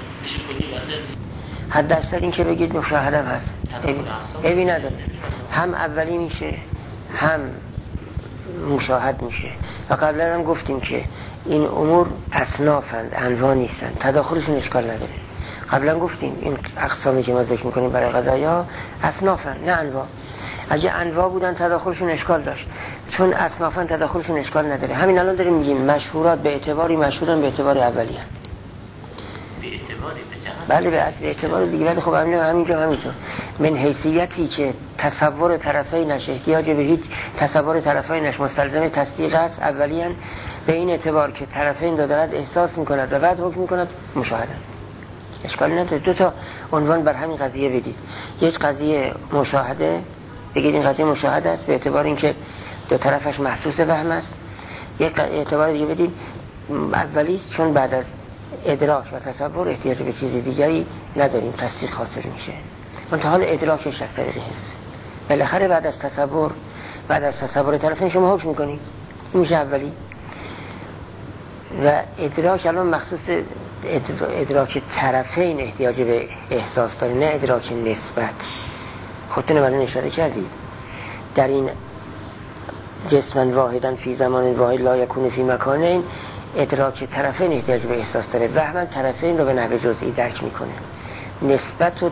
حد اکثر این که بگید مشاهده هم هست، عیبی نداره، هم اولی میشه هم مشاهد میشه. و قبلا هم گفتیم که این امور اصنافند، انواع نیستند، تداخلشون اشکال نداره. قبلا گفتیم این اقسامی که ما ذکر میکنیم برای قضایا اصنافند نه انواع. اگه انواع بودن تداخلشون اشکال داشت، چون اصنافن تداخلشون اشکال نداره. همین الان داریم میگیم مشهورات به اعتباری مشهورن به اعتبار اولی هن. به اعتباری بله به اعتبار دیگه. ولی خب همینجا همینطور من حیثیتی که تصور طرفینش احتیاج به هیچ تصور طرفینش مستلزم تصدیق است اولی هن، به این اعتبار که طرفین دارد احساس میکند و بعد حکم میکند مشاهده. اشکالی نداره. دو تا عنوان بر همین قضیه بدید. یک قضیه مشاهده، بگید این قضیه مشاهده است به اعتبار اینکه دو طرفش محسوس وهم است. یک اعتبار دیگه بدید اولی چون بعد از ادراک و تصور احتیاج به چیز دیگری نداریم، تصدیق حاصل میشه. منتها حال ادراکش از طریق حس. بالاخره بعد از تصور بعد از تصور طرفین شما حکم میکنید، این میشه اولی. و ادراک الان مخصوص ادراک طرفین احتیاج به احساس داره، نه ادراک نسبت. خودتون بعدن اشاره کردید در این جسمن واحدن فی زمان واحد لا یکون فی مکانین، ادراک طرفین احتیاج به احساس داره. وهم طرفین رو به نحو جزئی درک میکنه، نسبت و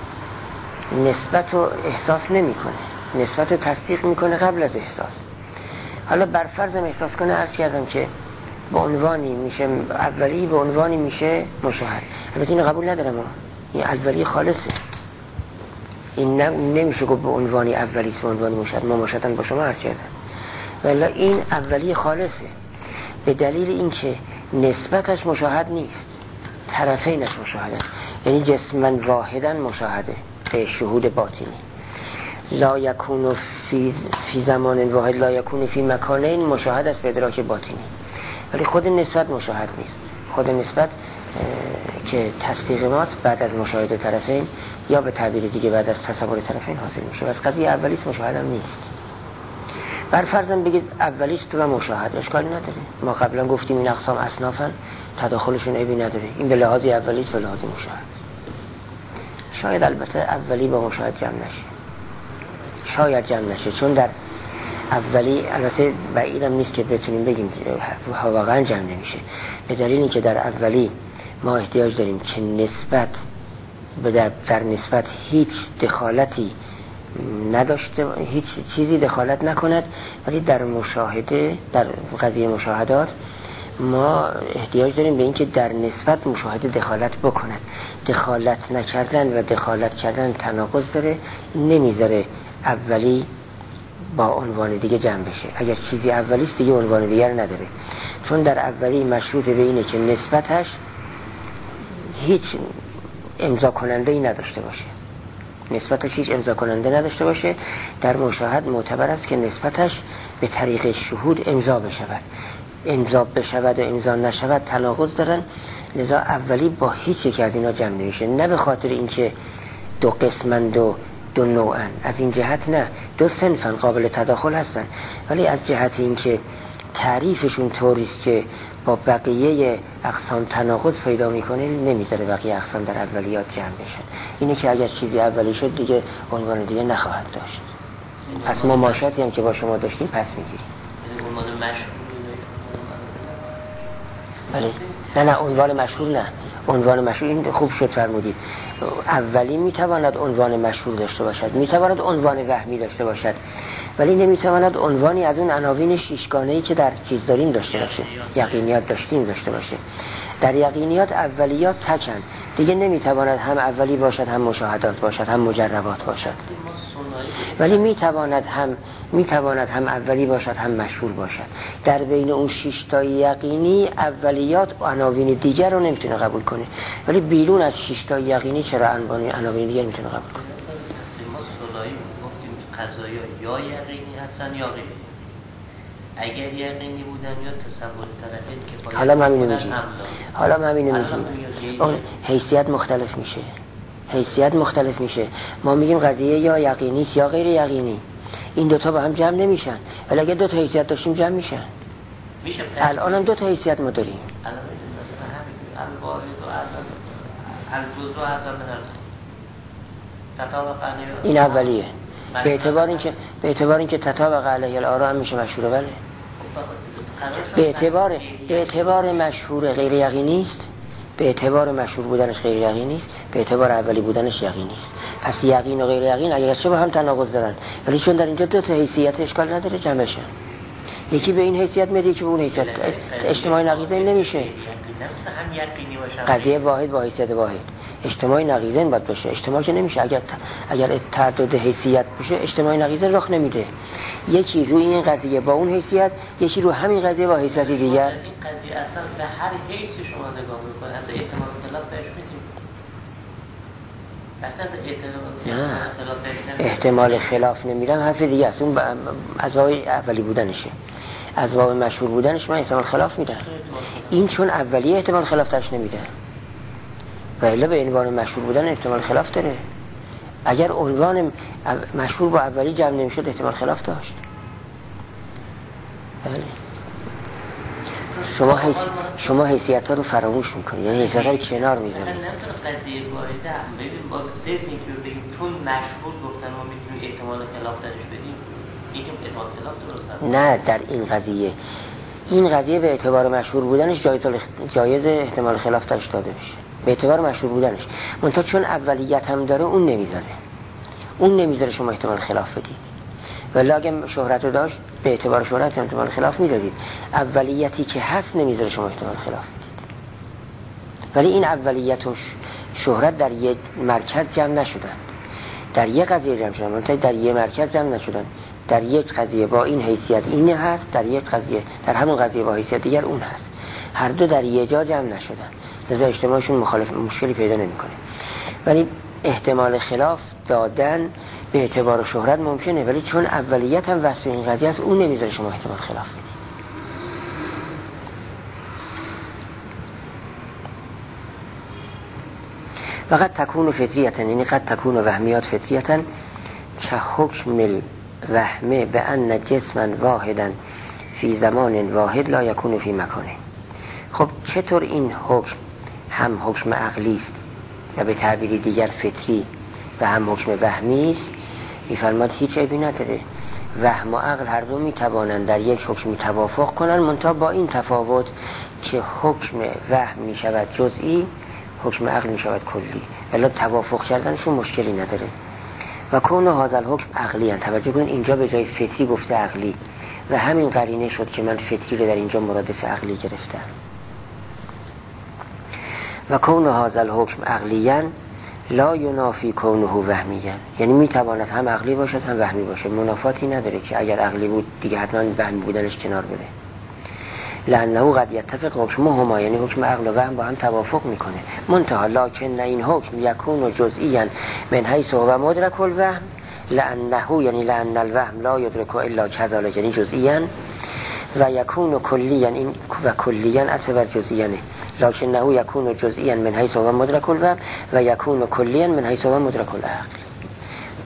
نسبت و احساس نمیکنه، نسبت و تصدیق میکنه قبل از احساس. حالا بر فرضم احساس کنه عرض کردم که به عنوانی میشه اولی، به عنوانی میشه مشاهد. البته این قبول ندارم، این اولی خالصه، این نمیشه گفت به عنوانی اولیست به عنوانی مشاهد. ما مشاهدن با شما عرض کردم ولی این اولی خالصه به دلیل اینکه نسبتش مشاهد نیست، طرفینش مشاهده است. یعنی جسمن واحدن مشاهده به شهود باطنی. لا یکون فی فی زمان واحد لا یکون فی مکانین مشاهد است به ادراک باطنی. ولی خود نسبت مشاهد نیست. خود نسبت که تصدیق ماست بعد از مشاهده طرفین یا به تعبیر دیگه بعد از تصور طرفین حاصل میشه. از قضیه اولیست مشاهده نیست. بر فرضم بگید اولیست و مشاهد اشکالی نداره. ما قبلا گفتیم این اقسام اصنافن، تداخلشون عیبی نداره. این به لحاظ اولیست به لحاظ مشاهد. شاید البته اولی با مشاهد جمع نشه، شاید جمع نشه، چون در اولی البته بعیدم نیست که بتونیم بگیم واقعا جمع نمیشه، به دلیل اینکه در اولی ما احتیاج داریم که نسبت در, در نسبت هیچ دخالتی نداشته، هیچ چیزی دخالت نکند. ولی در مشاهده، در قضیه مشاهدات ما احتیاج داریم به اینکه در نسبت مشاهده دخالت بکند. دخالت نکردن و دخالت کردن تناقض داره، نمیذاره اولی با عنوان دیگه جمع بشه. اگر چیزی اولیست دیگه عنوان دیگر نداره، چون در اولی مشروط به اینه که نسبتش هیچ امضا کننده ای نداشته باشه، نسبتش هیچ امضا کننده نداشته باشه. در مشاهد معتبر است که نسبتش به طریق شهود امضا بشود. امضا بشود و امضا نشود تناقض دارن، لذا اولی با هیچ یک از اینا جمع نمیشه. نه به خاطر اینکه دو قسمند و دو نوعن، از این جهت نه، دو صنفن قابل تداخل هستن، ولی از جهت اینکه تعریفشون طوریست که با بقیه اقسام تناقض پیدا میکنه نمیذاره بقیه اقسام در اولیات جمع بشن. اینه که اگر چیزی اولی شد دیگه عنوان دیگه نخواهد داشت. پس مماشاتی هم که با شما داشتیم پس میگیریم. عنوان مشهور بله. نه نه عنوان مشهور نه. عنوان مشهور این خوب شد فرمودید. اولی میتواند عنوان مشهور داشته باشد، میتواند عنوان وهمی داشته باشد، ولی نمیتواند عنوانی از اون عناوین شیشگانه‌ای که در چیز داریم داشته باشه، یقینیات داشتیم داشته باشه. در یقینیات اولیات تکن دیگه، نمیتواند هم اولی باشد هم مشاهدات باشد هم مجربات باشد، ولی میتواند هم میتواند هم اولی باشد هم مشهور باشد. در بین اون شش تا یقینی اولیات و عناوین دیگر رو نمیتونه قبول کنه، ولی بیرون از شش تا یقینی چرا عناوین دیگر میتونه قبول کنه؟ ما صلایی گفتیم قضایا یا یقینی هستن یا غیر. اگر یقینی بودن یا تصور طرفین که حالا ما همینو میگیم حالا ما همینو میگیم اون حیثیت مختلف میشه حیثیت مختلف میشه ما میگیم قضیه یا یقینی است یا غیر یقینی. این دوتا با هم جمع نمیشن، ولی اگه دو تا حیثیت داشتیم جمع میشن. میشه الان هم دو تا حیثیت ما داریم. الان مثلا همین الوارد و الجزء و اعظم تطابق علیه این اولیه. به اعتبار اینکه به اعتبار اینکه تطابق علیه الآراء هم میشه مشهوره. بله به اعتبار به اعتبار مشهور غیر یقینی است، به اعتبار مشهور بودنش غیر یقینی است، به اعتبار اولی بودنش یقینی است. پس یقین و غیر یقین اگرچه با هم تناقض دارن، ولی چون در اینجا دو تا حیثیت اشکال نداره جمع بشن. یکی به این حیثیت میاد، یکی به اون حیثیت. اجتماعی نقیضین نمیشه. قضیه واحد با حیثیت واحد. اجتماعی نقیضین باید باشه. اجتماع که نمیشه. اگر اگر تعدد حیثیت باشه اجتماعی نقیضین رخ نمیده. یکی روی این قضیه با اون حیثیت، یکی رو همین قضیه با حیثیت دیگر. این قضیه اصلا به هر حیثی شما نگاه میکنید از احتمال خلاف درش میدیم. نه احتمال خلاف نمیدم، حرف دیگه است. اون از واقع اولی بودنشه، از واقع مشهور بودنش من احتمال خلاف میدم. این چون اولیه احتمال خلاف درش نمیده، و الا به عنوان مشهور بودن احتمال خلاف داره. اگر عنوان مشهور با اولی جمع نمیشد احتمال خلاف داشت. بله شما حیث... شما حیثیت ها رو فراموش میکنید، یعنی حیثیت ها رو کنار میذارید. نمیتونه قضیه واحده ببین با صرف این که بگیم چون مشهور گفتن ما میتونیم احتمال خلاف درش بدیم، یکم احتمال خلاف درست نه در این قضیه این قضیه به اعتبار مشهور بودنش جایز جایز احتمال خلاف درش داده بشه، به اعتبار مشهور بودنش. منتها چون اولیت هم داره اون نمیذاره اون نمیذاره شما احتمال خلاف بدید. ولی اگه شهرت رو داشت به اعتبار شهرت احتمال خلاف میدادید. اولیتی که هست نمیذاره شما احتمال خلاف بدید. ولی این اولیت و شهرت در یک مرکز جمع نشدن، در یک قضیه جمع شدن، منتها در یک مرکز جمع نشدن. در یک قضیه با این حیثیت اینه هست، در یک قضیه در همون قضیه با حیثیت دیگر اون هست. هر دو در یک جا جمع نشدن، لذا اجتماعشون مخالف مشکلی پیدا نمیکنه. ولی احتمال خلاف دادن به اعتبار شهرت ممکنه، ولی چون اولیت هم وصف این قضیه است اون نمیذاره شما احتمال خلاف بدید. وقد تکون فطریتا، یعنی قد تکون وهمیات فطریتا که حکم الوهمه به ان جسما واحدا فی زمان واحد لا یکون فی مکانه. خب چطور این حکم هم حکم عقلی است و به تعبیری دیگر فطری و هم حکم وهمی است؟ می‌فرماد هیچ عیبی نداره. وهم و عقل هر دو میتوانند در یک حکم توافق کنند، منتها با این تفاوت که حکم وهم میشود جزئی، حکم عقل میشود کلی. ولی توافق کردنشون مشکلی نداره. و کون هذا الحکم عقلی ان، توجه کنید اینجا به جای فطری گفته عقلی و همین قرینه شد که من فطری رو در اینجا مرادف عقلی گرفتم. و کون هذا الحکم عقلیاً لا ینافی کونه وهمیاً، یعنی میتواند هم عقلی باشد هم وهمی باشد، منافاتی نداره که اگر عقلی بود دیگه حتما وهمی بودنش کنار بره. لانه قد یتفق حکمهما، یعنی حکم عقل و وهم با هم توافق میکنه. منتها لکن این حکم یکون جزئیاً من حیث هو مدرک الوهم، لانه یعنی لان الوهم لا یدرک الا کذلک، یعنی جزئیاً، و یکون کلیاً، این و کلیاً اعتبار جزئیاً، لکنه یکون جزئیاً من حیث هو مدرک الوهم و یکون کلیاً من حیث هو مدرک العقل.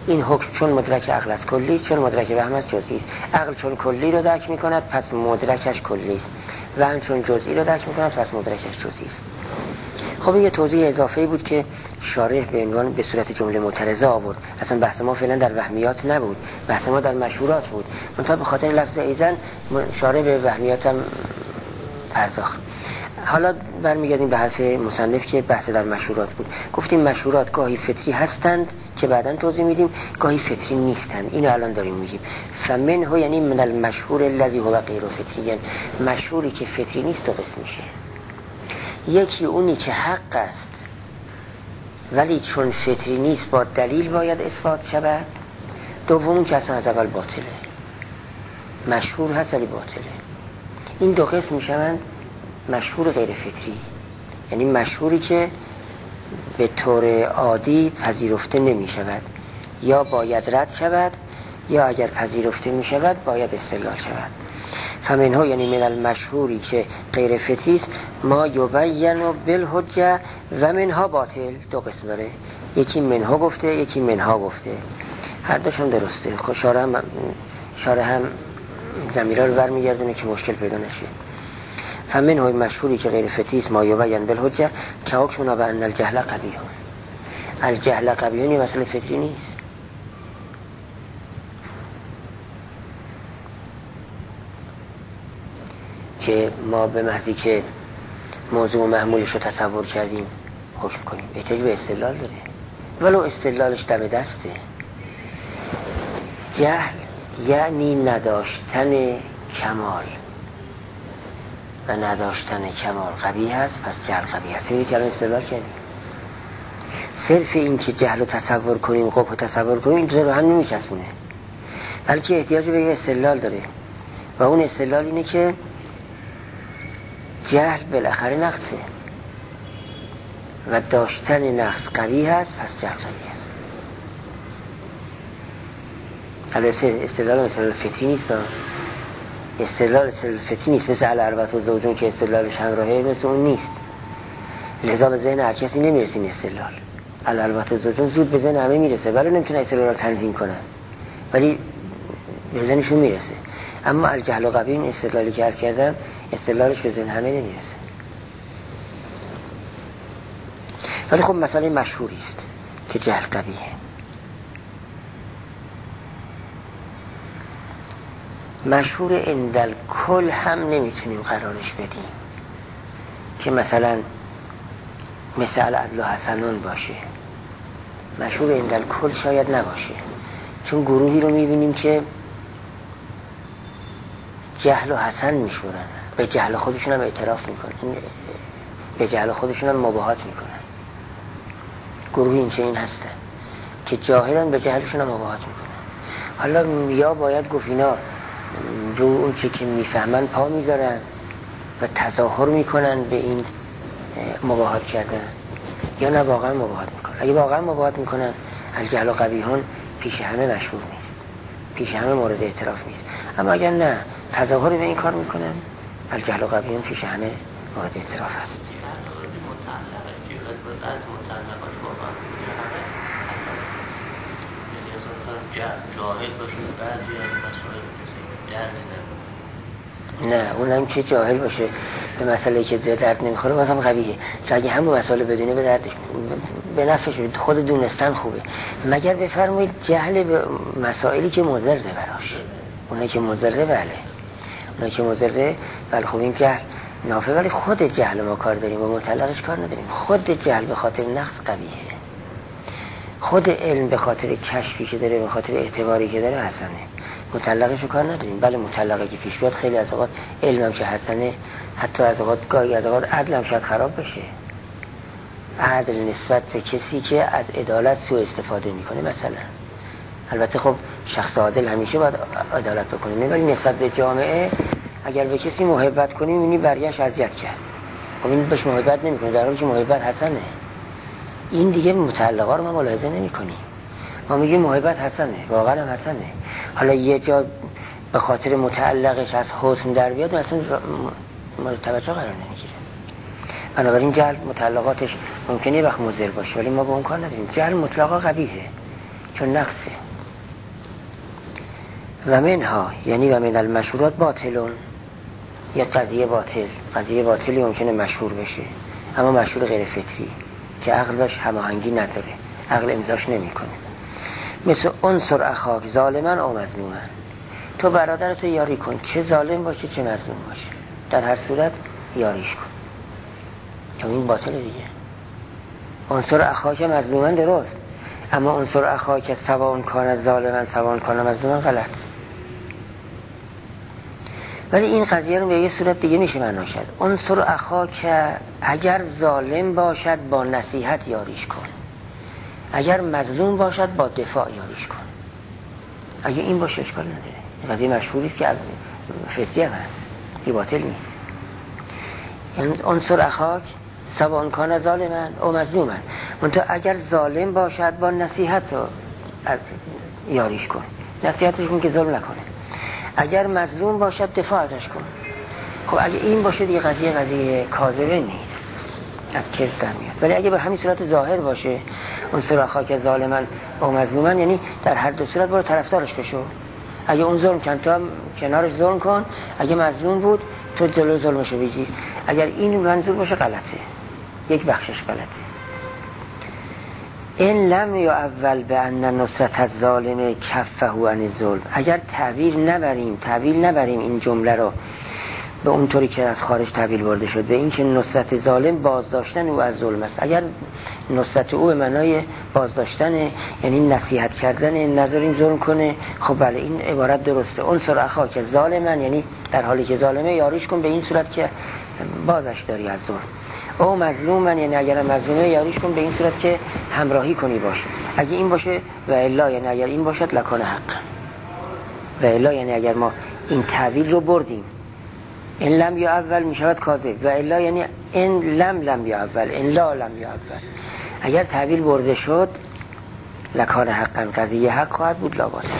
این حکم چون مدرک عقل است کلی است، چون مدرک وهم است جزئی است. عقل چون کلی رو درک میکند پس مدرکش کلی است، وهم چون جزئی رو درک میکند پس مدرکش جزئی است. خب این یه توضیح اضافه‌ای بود که شارح به عنوان به صورت جمله معترضه آورد. اصلا بحث ما فعلا در وهمیات نبود، بحث ما در مشهورات بود. منتها به خاطر لفظ ایزن شارح به وهمیات هم پرداخت. حالا برمیگردیم به حرف مصنف که بحث در مشهورات بود. گفتیم مشهورات گاهی فطری هستند که بعداً توضیح میدیم، گاهی فطری نیستند. اینو الان داریم میگیم. فمنه یعنی من المشهور الذی هو غیر فطری، یعنی مشهوری که فطری نیست دو قسم میشه. یکی اونی که حق است ولی چون فطری نیست با دلیل باید اثبات شود. دوم که اصلا از اول باطله، مشهور هست ولی باطله. این دو قسم میشوند مشهور غیر فطری، یعنی مشهوری که به طور عادی پذیرفته نمی شود، یا باید رد شود یا اگر پذیرفته می شود باید استدلال شود. فمنها یعنی من المشهوری که غیر فطری است ما یبین بالحجه و منها باطل. دو قسم داره، یکی منها گفته یکی منها گفته، هر دوشون درسته. خب شارح هم شارح هم ضمیرها رو برمیگردونه که مشکل پیدا نشه. فمنه مشهوری که غیر فطری است ما یبین بالحجه که حکمنا بان الجهل قبیح. الجهل قبیح این مسئله فطری نیست. که ما به محضی که موضوع محمولش رو تصور کردیم حکم کنیم، احتیاج به استدلال داره، ولو استدلالش دم دسته. جهل یعنی نداشتن کمال و نداشتن کمال قبیح است، پس جهل قبیح است. اینی که الان استدلال کردیم. صرف این که جهل رو تصور کنیم، قبح رو تصور کنیم، این دو رو هم نمیچسبونه، بلکه احتیاج به یه استدلال داره و اون استدلال اینه که جهل بالاخره نقصه و داشتن نقص قبیح است، پس جهل قبیح است. البته استدلال استدلال فطری نیست، استدلال استدلال فطری نیست مثل الاربعة الزوجون که استدلالش همراهه، مثل اون نیست. لذا به ذهن هر کسی نمیرسه این استدلال. الاربعة الزوجون زود به ذهن همه میرسه ولی نمیتونه استدلال تنظیم کنن، ولی به ذهنشون میرسه. اما الجهل قبیح این استدلالی که عرض کردم استدلالش به ذهن همه نمیرسه. ولی خب مسئله مشهوری است که جهل قبیحه. مشهور اندل کل هم نمیتونیم قرارش بدیم که مثلا مثل العدل و حسنون باشه. مشهور اندل کل شاید نباشه، چون گروهی رو میبینیم که جهل و حسن میشورن، به جهل خودشون هم اعتراف میکنن، به جهل خودشون هم مباهات میکنن. گروهی این چه این هستن که جاهلن به جهلشون هم مباهات میکنن. حالا یا باید گفت اینا رو اون چه که میفهمن پا میذارن و تظاهر میکنن به این مباهات کردن، یا نه واقعا مباهات میکنن. اگه واقعا مباهات میکنن الجهل و قبیحون پیش همه مشهور نیست، پیش همه مورد اعتراف نیست. اما اگر نه تظاهر به این کار میکنن الجهل و قبیحون پیش همه مورد اعتراف هست. نه اونم که جاهل باشه به مسئله که به درد نمیخوره بازم قبیحه، چون اگه همون مسئله بدونه به درد به نفعش خود دونستن خوبه. مگر بفرمایید جهل به مسائلی که مضره براش، اونایی که مضره بله اونایی که مضره بله خب این جهل نافع، ولی خود جهل ما کار داریم و مطلقش کار نداریم. خود جهل به خاطر نقص قبیحه، خود علم به خاطر کشفی که داره، به خاطر اعتباری که داره حسنه، مطلقش رو کار نداریم. بله مطلقه که پیش بیاد خیلی از اوقات علمم که حسنه، حتی از اوقات گاهی از اوقات عدلم شاید خراب بشه. عدل نسبت به کسی که از عدالت سوء استفاده میکنه مثلا، البته خب شخص عادل همیشه باید عدالت بکنه، ولی نسبت به جامعه اگر به کسی محبت کنیم اینی برگشت اذیت کرد، خب این بهش محبت نمیکنه، در حالی که محبت حسنه. این دیگه متعلقا رو ما ملاحظه نمی‌کنیم، ما میگیم محبت حسنه، واقعا هم حسنه. حالا یه جا به خاطر متعلقش از حسن در بیاد اصلا مورد توجه قرار نمیگیره. بنابراین جهل متعلقاتش ممکنه یه وقت مضر باشه ولی ما با اون کار نداریم. جهل مطلقا قبیحه، چون نقصه. و منها یعنی و من المشهورات باطلون، یا قضیه باطل، قضیه باطلی ممکنه مشهور بشه اما مشهور غیر فطری که عقل باش هماهنگی نداره، عقل امضاش نمیکنه. مثل انصر اخاک ظالما او مظلوما، تو برادرتو یاری کن، چه ظالم باشه چه مظلوم باشه، در هر صورت یاریش کن. چون این باطله دیگه. انصر اخاک مظلوما درست، اما انصر اخاک سواء کان ظالما سواء کان مظلوما غلط. ولی این قضیه رو به یه صورت دیگه میشه معنا کرد. انصر اخاک اگر ظالم باشد با نصیحت یاریش کن، اگر مظلوم باشد با دفاع یاریش کن. اگه این باشه اشکال نداره. این قضیه مشهوری است که فطری هم هست، این باطل نیست. یعنی انصر اخاک سواء کان ظالما او مظلوما، منتها اگر ظالم باشد با نصیحت یاریش کن، نصیحتش کن که ظلم نکنه. اگر مظلوم باشد دفاع ازش کن. خب اگه این باشه دیگه قضیه قضیه کاذبه نیست، از کذب در میاد. ولی اگه به همین صورت ظاهر باشه انصر اخاک ظالما او مظلوما، یعنی در هر دو صورت برو طرفدارش بشو. اگه اون ظلم کن تو کنارش ظلم کن، اگه مظلوم بود تو جلو ظلمشو بگیر. اگر این منظور باشه غلطه، یک بخشش غلطه. این لم یا اول به ان نصرت الظالم کفه عن الظلم، اگر تعبیر نبریم تعبیر نبریم این جمله رو به اونطوری که از خارج تعبیر برده شد، به این که نصرت ظالم بازداشتن او از ظلم است. اگر نصرت او به معنای بازداشتن یعنی نصیحت کردن، نذاریم ظلم کنه، خب بله این عبارت درسته. انصر اخاک ظالما یعنی در حالی که ظالمه یاریش کن، به این صورت که بازش داری از ظلم. او مظلومن یعنی اگر مظلومه یاریش کن، به این صورت که همراهی کنی باشه. اگه این باشه و الا یعنی اگر این باشد لکان حق، و الا یعنی اگر ما این تعبیر رو بردیم این لم یا اول می شود کاذب، و الا یعنی این لم لم یا اول، این لا لم یا اول. اگر تعبیر برده شد لکان حقا، قضیه حق خواهد بود لا باطل.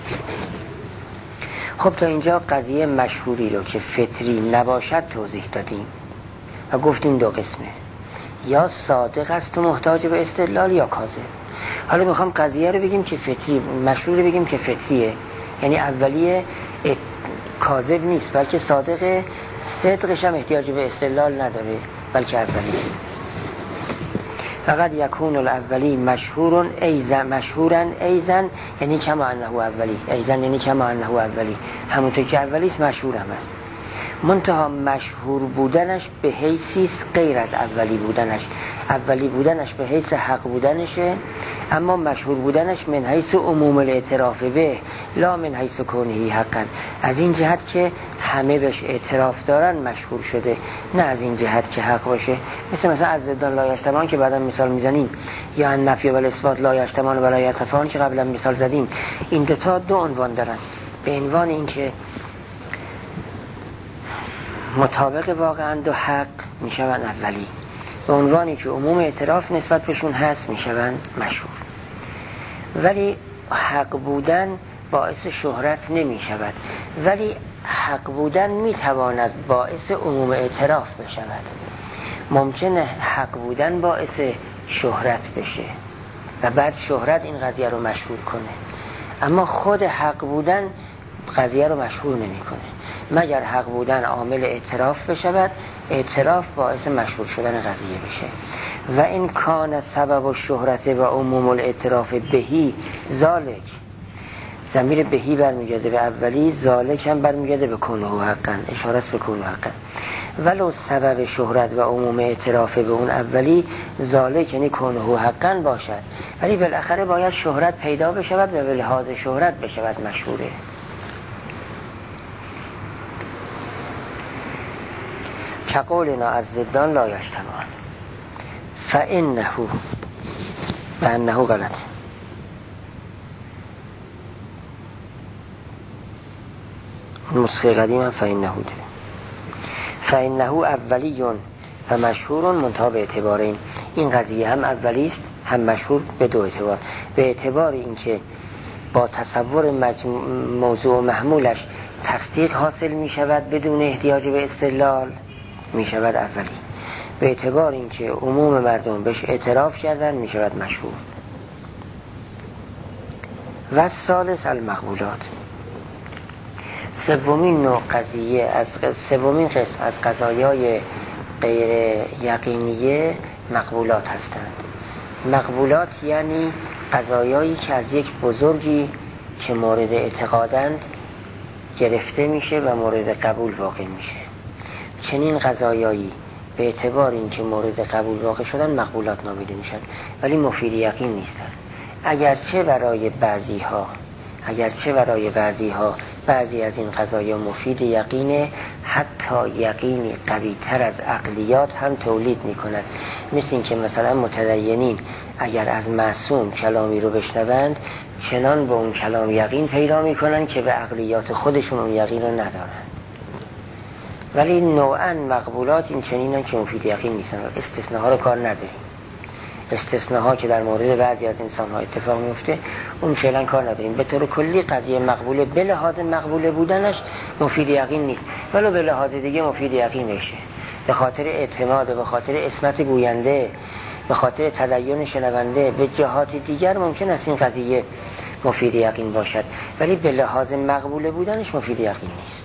خب تا اینجا قضیه مشهوری رو که فطری نباشد توضیح دادیم و گفتیم دو قسمه، یا صادق است و محتاج به استدلال یا کاذب. حالا میخوام قضیه رو بگیم که فطری، مشهور رو بگیم که فطریه، یعنی اولیه کاذب نیست بلکه صادق، صدقش هم احتیاج به استدلال نداره بلکه اولی است. فقط یکون الاولی مشهورن ایزن، مشهورن ایزن یعنی کما انه اولی، ایزن یعنی کما انه اولی، همونطور که اولی است مشهور هم است. منتها مشهور بودنش به حیثی غیر از اولی بودنش، اولی بودنش به حیث حق بودنشه، اما مشهور بودنش من حیث عموم الاعتراف به لا من حیث کونه حقا، از این جهت که همه بهش اعتراف دارن مشهور شده، نه از این جهت که حق باشه. مثل مثلا از ضدان لا یجتمعان که بعدا مثال میزنیم، یا ان نفی و الاثبات لا یجتمعان و لا یرتفعان که قبلا مثال زدیم. این دو تا دو عنوان دارن، به عنوان این که مطابق واقعا دو حق میشون اولی، به عنوانی که عموم اعتراف نسبت بهشون هست میشون مشهور. ولی حق بودن باعث شهرت نمیشود، ولی حق بودن میتواند باعث عموم اعتراف بشود. ممکنه حق بودن باعث شهرت بشه و بعد شهرت این قضیه رو مشهور کنه، اما خود حق بودن قضیه رو مشهور نمیکنه، مگر حق بودن عامل اعتراف بشود، اعتراف باعث مشهور شدن قضیه بشه. و این کان سبب و شهرت و عموم الاعتراف بهی ذالک، ضمیر بهی برمیگرده به اولی، ذالک هم برمیگرده به کنه حقا، اشاره است به کنه حقا. ولو سبب شهرت و عموم اعتراف به اون اولی ذالک یعنی کنه حقا باشد، ولی بالاخره باید شهرت پیدا بشود و به لحاظ شهرت بشود مشهوره. کقولنا از ضدان لا یجتمعان فانه و انه غلط. نسخه قدیم هم فانه ده، فانه اولیون و مشهور منتها به اعتبارین. این قضیه هم اولی است هم مشهور به دو اعتبار، به اعتبار اینکه با تصور موضوع و محمولش تصدیق حاصل می شود بدون احتیاج به استدلال می شود اولی، به اعتبار اینکه عموم مردم بهش اعتراف کردن می شود مشهور. و ثالث المقبولات. سومین نوع قضیه از سومین قسم از قضایای غیر یقینیه مقبولات هستند. مقبولات یعنی قضایایی که از یک بزرگی که مورد اعتقادند گرفته میشه و مورد قبول واقع میشه. چنین قضایایی به اعتبار این که مورد قبول واقع شدن مقبولات نامیده میشن، ولی مفید یقین نیستن. اگرچه برای بعضی ها اگرچه برای بعضی ها بعضی از این قضایا مفید یقینه، حتی یقینی قوی تر از عقلیات هم تولید میکنند. مثل این که مثلا متدینین اگر از معصوم کلامی رو بشنوند چنان به اون کلام یقین پیدا میکنن که به عقلیات خودشون اون یقین رو ندارن. ولی نوعا مقبولات این چنینن که مفید یقین نیستن. استثناها رو کار نداریم. استثناها که در مورد بعضی از انسان‌ها اتفاق میفته اون فعلا کار نداریم. به طور کلی قضیه مقبوله به لحاظ مقبوله بودنش مفید یقین نیست، ولی به لحاظ دیگه مفید یقین میشه. به خاطر اعتماد، به خاطر اسمت گوینده، به خاطر تدین شنونده، به جهات دیگر ممکن است این قضیه مفید یقین باشد، ولی به لحاظ مقبوله بودنش مفید یقین نیست.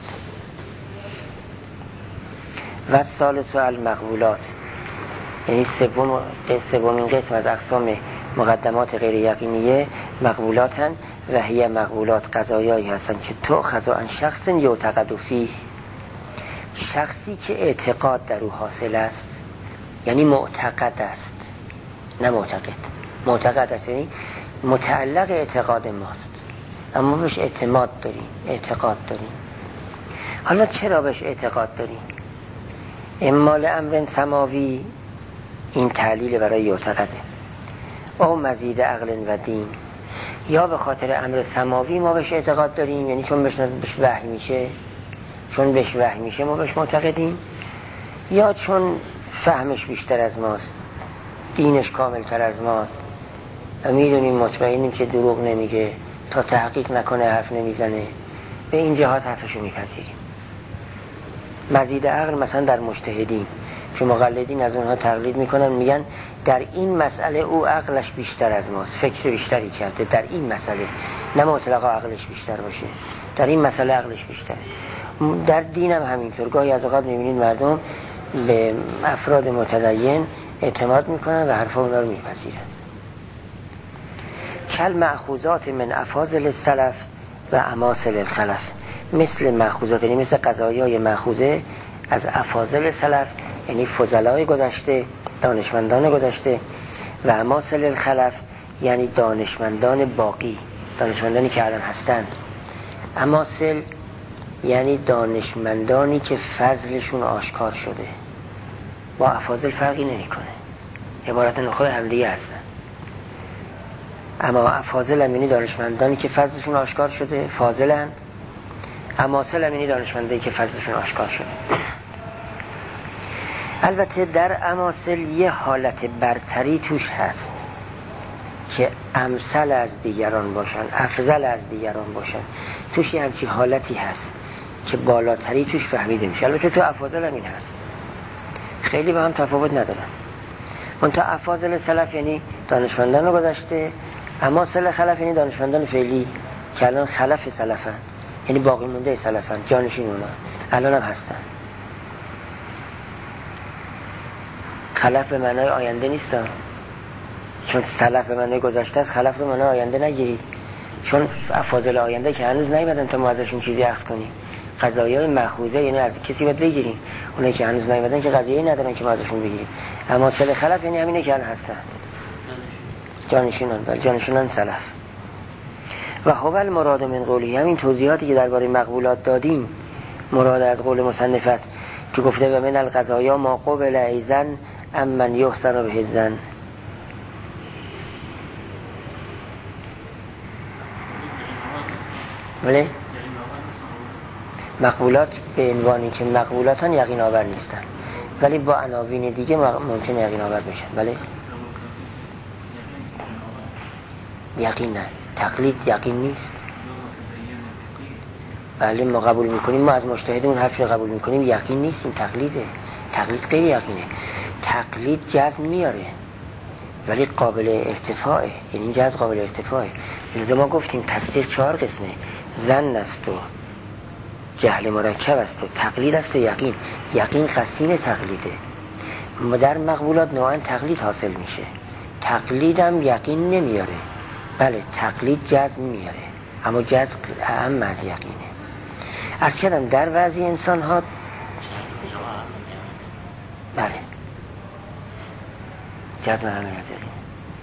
و ثالث المقبولات یعنی سوم سومین قسم از اقسام مقدمات غیر یقینیه مقبولاتن و هی مقبولات قضایایی هستن که تو خضاعن شخص یعتقد فیه، شخصی که اعتقاد در او حاصل است، یعنی معتقد است، نه معتقد، معتقد است یعنی متعلق اعتقاد ماست، اما بهش اعتماد داریم، اعتقاد داریم. حالا چرا بهش اعتقاد داریم؟ امال امر سماوی، این تعلیل برای یعتقده، او مزید عقل و دین، یا به خاطر امر سماوی ما بهش اعتقاد داریم، یعنی چون بهش وحی میشه، چون بهش وحی میشه ما بهش معتقدیم، یا چون فهمش بیشتر از ماست، دینش کامل تر از ماست و میدونیم مطمئنیم که دروغ نمیگه، تا تحقیق نکنه حرف نمیزنه، به این جهات حرفشو میپذیریم. مزید عقل مثلا در مجتهدین، چون مقلدین از اونها تقلید میکنن، میگن در این مسئله او عقلش بیشتر از ماست، فکر بیشتری کرده در این مسئله، نه مطلقا عقلش بیشتر باشه، در این مسئله عقلش بیشتر. در دین هم همینطور، گاهی از اوقات میبینید مردم به افراد متدین اعتماد میکنن و حرف اونا رو میپذیرن. کل مأخوذات من افاضل السلف و اماثل الخلف، مثل مأخوذات، یعنی مثل قضایای مأخوذه از افاضل سلف، یعنی فضلای گذشته، دانشمندان گذشته، و اماثل الخلف یعنی دانشمندان باقی، دانشمندانی که الان هستند. اماثل یعنی دانشمندانی که فضلشون آشکار شده، با افاضل فرقی نمیکنه، عبارت نخواه همدیگه هستن. اما افاضل هم یعنی دانشمندانی که فضلشون آشکار شده، فاضلن. اماثل هم یعنی دانشمندانی که فضلشون آشکار شده. البته در اماثل یه حالت برتری توش هست که امثل از دیگران باشن، افضل از دیگران باشن، توش یه همچی حالتی هست که بالاتری توش فهمیده میشه. البته تو افاضل هم این هست، خیلی با هم تفاوت ندارن. اون تا افاضل سلف یعنی دانشمندان رو گذشته، اماثل خلف یعنی دانشمندان فعلی که الان خلف سلفن، یعنی باقی مونده سلفن، جانشین اونا الان هم هستن. خلف به معنای آینده نیست، چون سلف به معنای گذشته است، خلف رو معنای آینده نگیرید، چون افاضل آینده که هنوز نیومدن تا ما ازشون چیزی اخذ کنیم. قضایای مأخوذه یعنی از کسی باید بگیریم، اونایی که هنوز نیومدن که قضیه‌ای ندارن که ما ازشون بگیریم. اما سل خلف یعنی همینه که الان هستن، جانشینان، بل جانشینان سلف. و هو المراد من قولی، همین توضیحاتی که درباره مقبولات دادیم مراد از قول مصنف است که گفته و من القضایا ما قبل ایزن ام من یحسن به الظن. بله مقبولات به عنوانی که مقبولاتان یقین آور نیستن، ولی با عناوین دیگه ممکن یقین آور بشن. بله یقین نه، تقلید یقین نیست. بله ما قبول میکنیم، ما از مجتهدمون حرفی قبول میکنیم، یقین نیست، این تقلیده. تقلید غیر یقینه. تقلید جزم میاره، ولی قابل ارتفاعه، یعنی این جذب قابل ارتفاعه. لذا ما گفتیم تصدیق چهار قسمه، ظن است و جهل مرکب است و تقلید است و یقین. یقین قسیم تقلیده. ما در مقبولات نوعا تقلید حاصل میشه، تقلیدم یقین نمیاره. بله تقلید جزم میاره، اما جزم اهم از یقینه. عرض کردم در بعضی انسان ها بله جزم اهم از یقینه.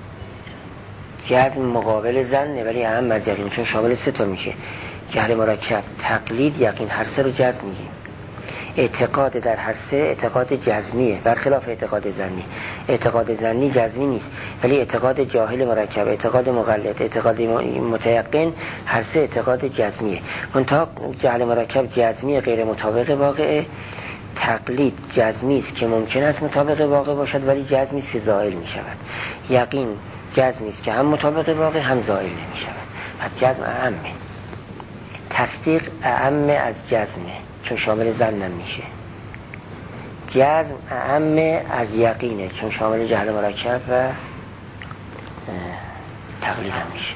جزم مقابل ظنه ولی اهم از یقینه، چون شامل سه تا میشه: جهل مرکب، تقلید، یقین. هر سه رو جزم میگیم. اعتقاد در هر سه اعتقاد جزمیه، برخلاف اعتقاد ظنی. اعتقاد ظنی جزمی نیست، ولی اعتقاد جاهل مرکب، اعتقاد مقلد، اعتقاد متیقن، هر سه اعتقاد جزمیه. منتها جهل مرکب جزمی غیر مطابق واقعه، تقلید جزمی است که ممکن است مطابق واقع باشد ولی جزمی است که زائل می شود. یقین جزمی است که هم مطابق واقع هم زائل نمی شود. پس جزم اعمه. تصدیق اعم از جزمه چون شامل ظنم میشه. جزم اعم از یقینه چون شامل جهل مرکب و تقلید هم میشه.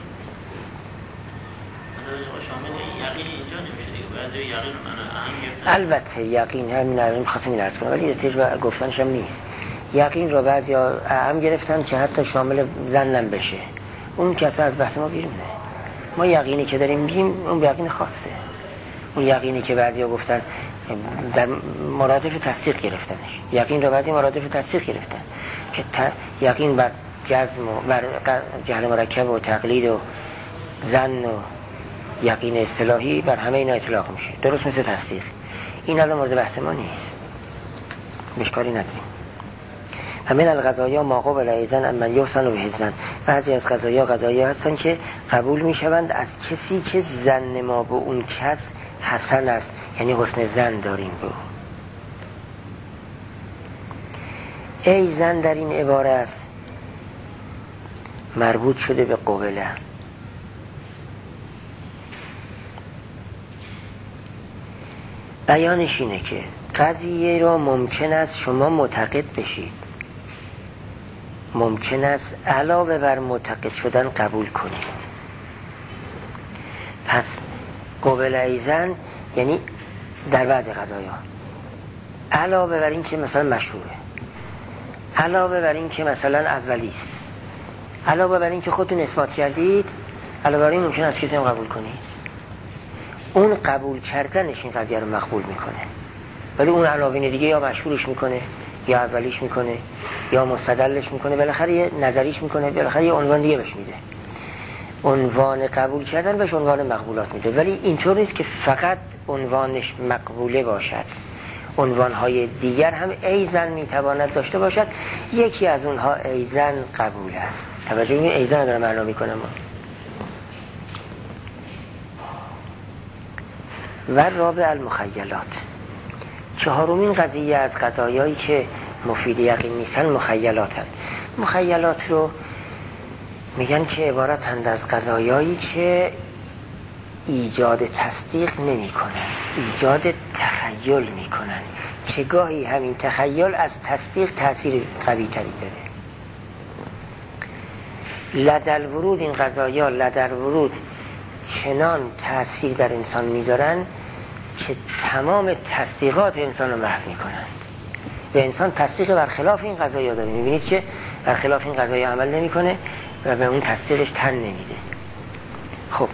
البته یقین همین الان خواستم این عرض کنم ولی نتیجه گفتنش هم نیست. یقین رو بعضی اعم گرفتن که حتی شامل ظنم بشه، اون کسی از بحث ما بیرونه. ما یقینی که داریم میگیم اون یقین خاصه. اون یقینی که بعضیا گفتن در مرادف تصدیق گرفتنش، یقین رو بعضی مرادف تصدیق گرفتن که ت... یقین بر جزم و بر جهل مرکب و تقلید و ظن و یقین اصطلاحی بر همه اینا اطلاق میشه، درست مثل تصدیق. این الان مورد بحث ما نیست، مشکلی نداریم. همین القضایا ما قبل ایزن اما یحسن و بهزن. بعضی از قضایا قضایا هستن که قبول میشوند از کسی که ظن ما به اون کس حسن است، یعنی حسن ظن داریم به اون. ای ظن در این عبارت مربوط شده به قبله. بیانش اینه که قضیه را ممکن است شما معتقد بشید، ممکن است علاوه بر معتقد شدن قبول کنید. پس قبل ایزن یعنی در بعض قضایا علاوه بر این که مثلا مشهوره، علاوه بر این که مثلا اولیست، علاوه بر این که خودتون اثبات کردید، علاوه بر این ممکن است کسی هم قبول کنید. اون قبول کردنش این قضیه رو مقبول میکنه، ولی اون علاوه دیگه یا مشهورش میکنه یا اولیش میکنه یا مستدلش میکنه، بالاخره یه نظریش میکنه، بالاخره یه عنوان دیگه بهش میده. عنوان قبول کردن بهش عنوان مقبولات میده، ولی اینطور نیست که فقط عنوانش مقبوله باشد، عنوانهای دیگر هم ایزن میتواند داشته باشد. یکی از اونها ایزن قبول است. توجه کنید، ایزن رو دارم معنا میکنم. و رابع المخیلات، چهارمین قضیه از قضایایی که مفید یقین نیستن مخیلاتن. مخیلات رو میگن که عبارتند از قضایایی که ایجاد تصدیق نمی کنن، ایجاد تخیل می کنن، که گاهی همین تخیل از تصدیق تأثیر قوی تری داره. لدل ورود، این قضایا لدل ورود چنان تأثیر در انسان میذارن که تمام تصدیقات انسان رو محو میکنن و انسان تصدیق برخلاف این قضایا داره. میبینید که برخلاف این قضایا عمل نمیکنه و به اون تصدیقش تن نمیده. خب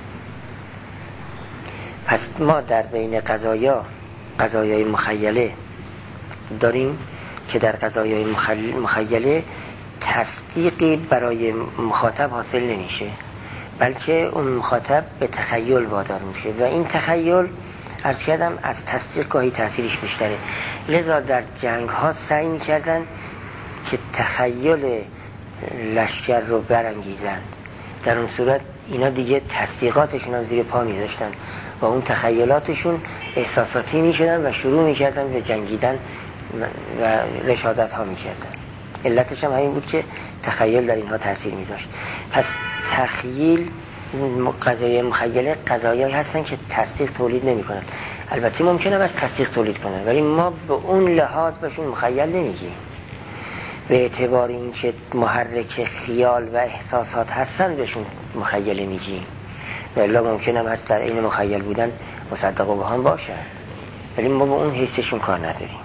پس ما در بین قضایا قضایای مخیله داریم که در قضایای مخیله تصدیقی برای مخاطب حاصل نمیشه، بلکه اون مخاطب به تخیل وادار میشه و این تخیل عرض کردم از تصدیق گاهی تأثیرش بیشتره. لذا در جنگ ها سعی میکردن که تخیل لشکر رو برانگیزن، در اون صورت اینا دیگه تصدیقاتشون هم زیر پا میذاشتن و اون تخیلاتشون احساساتی میشدن و شروع میکردن به جنگیدن و رشادت ها میکردن. علتش هم همین بود که تخیل در اینها تأثیر میذاشت. پس تخیل قضایای مخیله قضایایی هستن که تصدیق تولید نمی کنن. البته ممکنه از تصدیق تولید کنن ولی ما به اون لحاظ بهشون مخیل نمیگیم. به اعتبار اینکه محرک خیال و احساسات هستن بهشون مخیله میگیم، ولی ممکن هم هست در این مخیل بودن مصدق و بهان باشن، ولی ما با اون حسشون کار نداریم.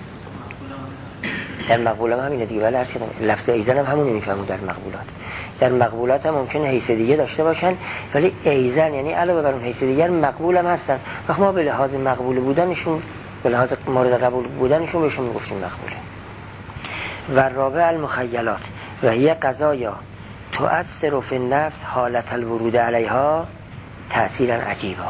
در مقبول هم همینه دیگه، ولی هر لفظ ایزن هم همون میفهمون در مقبولات. در مقبولات هم ممکنه حیث دیگه داشته باشن، ولی ایزن یعنی علاوه بر اون حیث دیگر مقبول هم هستن. وقت ما به لحاظ مقبول بودنشون، به لحاظ مورد قبول بودنشون بهشون میگفتیم مقبوله. و رابع المخیلات و هی قضایا تؤثر فی النفس حالت الورود علیها تأثیرا عجیبا.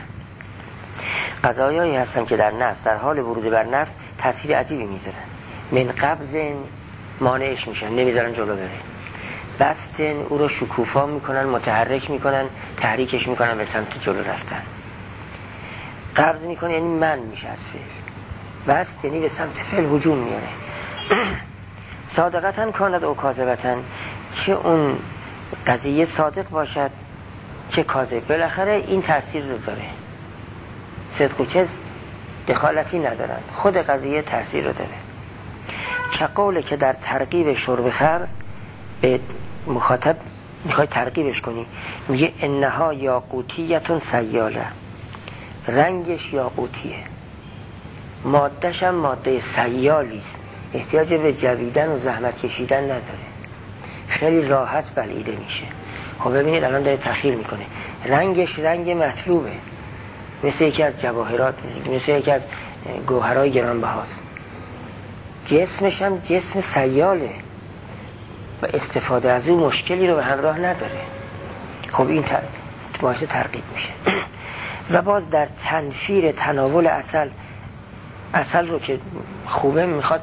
قضایایی هستن که در نفس، در حال ورود بر نفس تأثیر عجیبی میذارن. من قبض مانعش میشن، نمیذارن جلو بره. بستن او رو شکوفا میکنن، متحرک میکنن، تحریکش میکنن به سمت جلو رفتن. قبض میکنه یعنی من میشه از فعل، بست یعنی به سمت فعل هجوم میاره. صادقتن کاند او کاذبتن، چه اون قضیه صادق باشد چه کاذب، بالاخره این تأثیر رو داره. صدق و کذب دخالتی ندارن، خود قضیه تأثیر رو داره. چه قوله که در ترغیب شرب خمر به مخاطب میخوای ترغیبش کنی، میگه انها یاقوتیتون سیاله، رنگش یاقوتیه، مادهش هم ماده سیالیست، احتیاج به جویدن و زحمت کشیدن نداره، خیلی راحت بلعیده میشه. خب ببینید الان داره تخییر میکنه، رنگش رنگ مطلوبه، مثل یکی از جواهرات، مثل یکی از گوهرهای گرانبهاست. جسمش هم جسم سیاله و استفاده از اون مشکلی رو به همراه نداره. خب این باعث ترغیب میشه. و باز در تنفیر تناول عسل، عسل رو که خوبه میخواد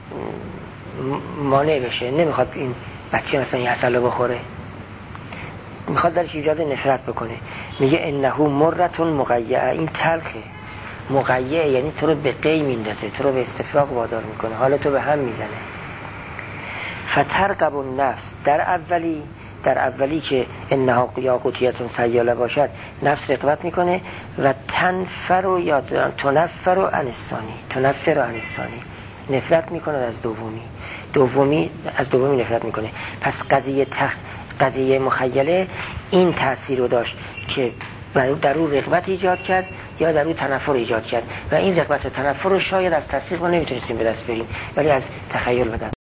مانع بشه، نمیخواد این بچه مثلا این عسل رو بخوره، میخواد درش ایجاد نفرت بکنه. میگه انه مرتون مقیعه، این تلخه. مقیعه یعنی تو رو به قی میندازه، تو رو به استفراغ وادار میکنه، حالا تو به هم میزنه. فترقب النفس، در اولی در اولی که انها یاقوتیتون سیاله باشد نفس رقبت میکنه و تنفر و یا تنفر و انسانی، تنفر و انسانی نفرت میکنه از دومی، دومی از دومی نفرت میکنه. پس قضیه تخ... قضیه مخیله این تأثیر رو داشت که در اون رغبت ایجاد کرد یا در اون تنفر ایجاد کرد، و این رغبت و تنفر رو شاید از تصدیق ما نمیتونستیم به دست بریم، ولی از تخیل بدن.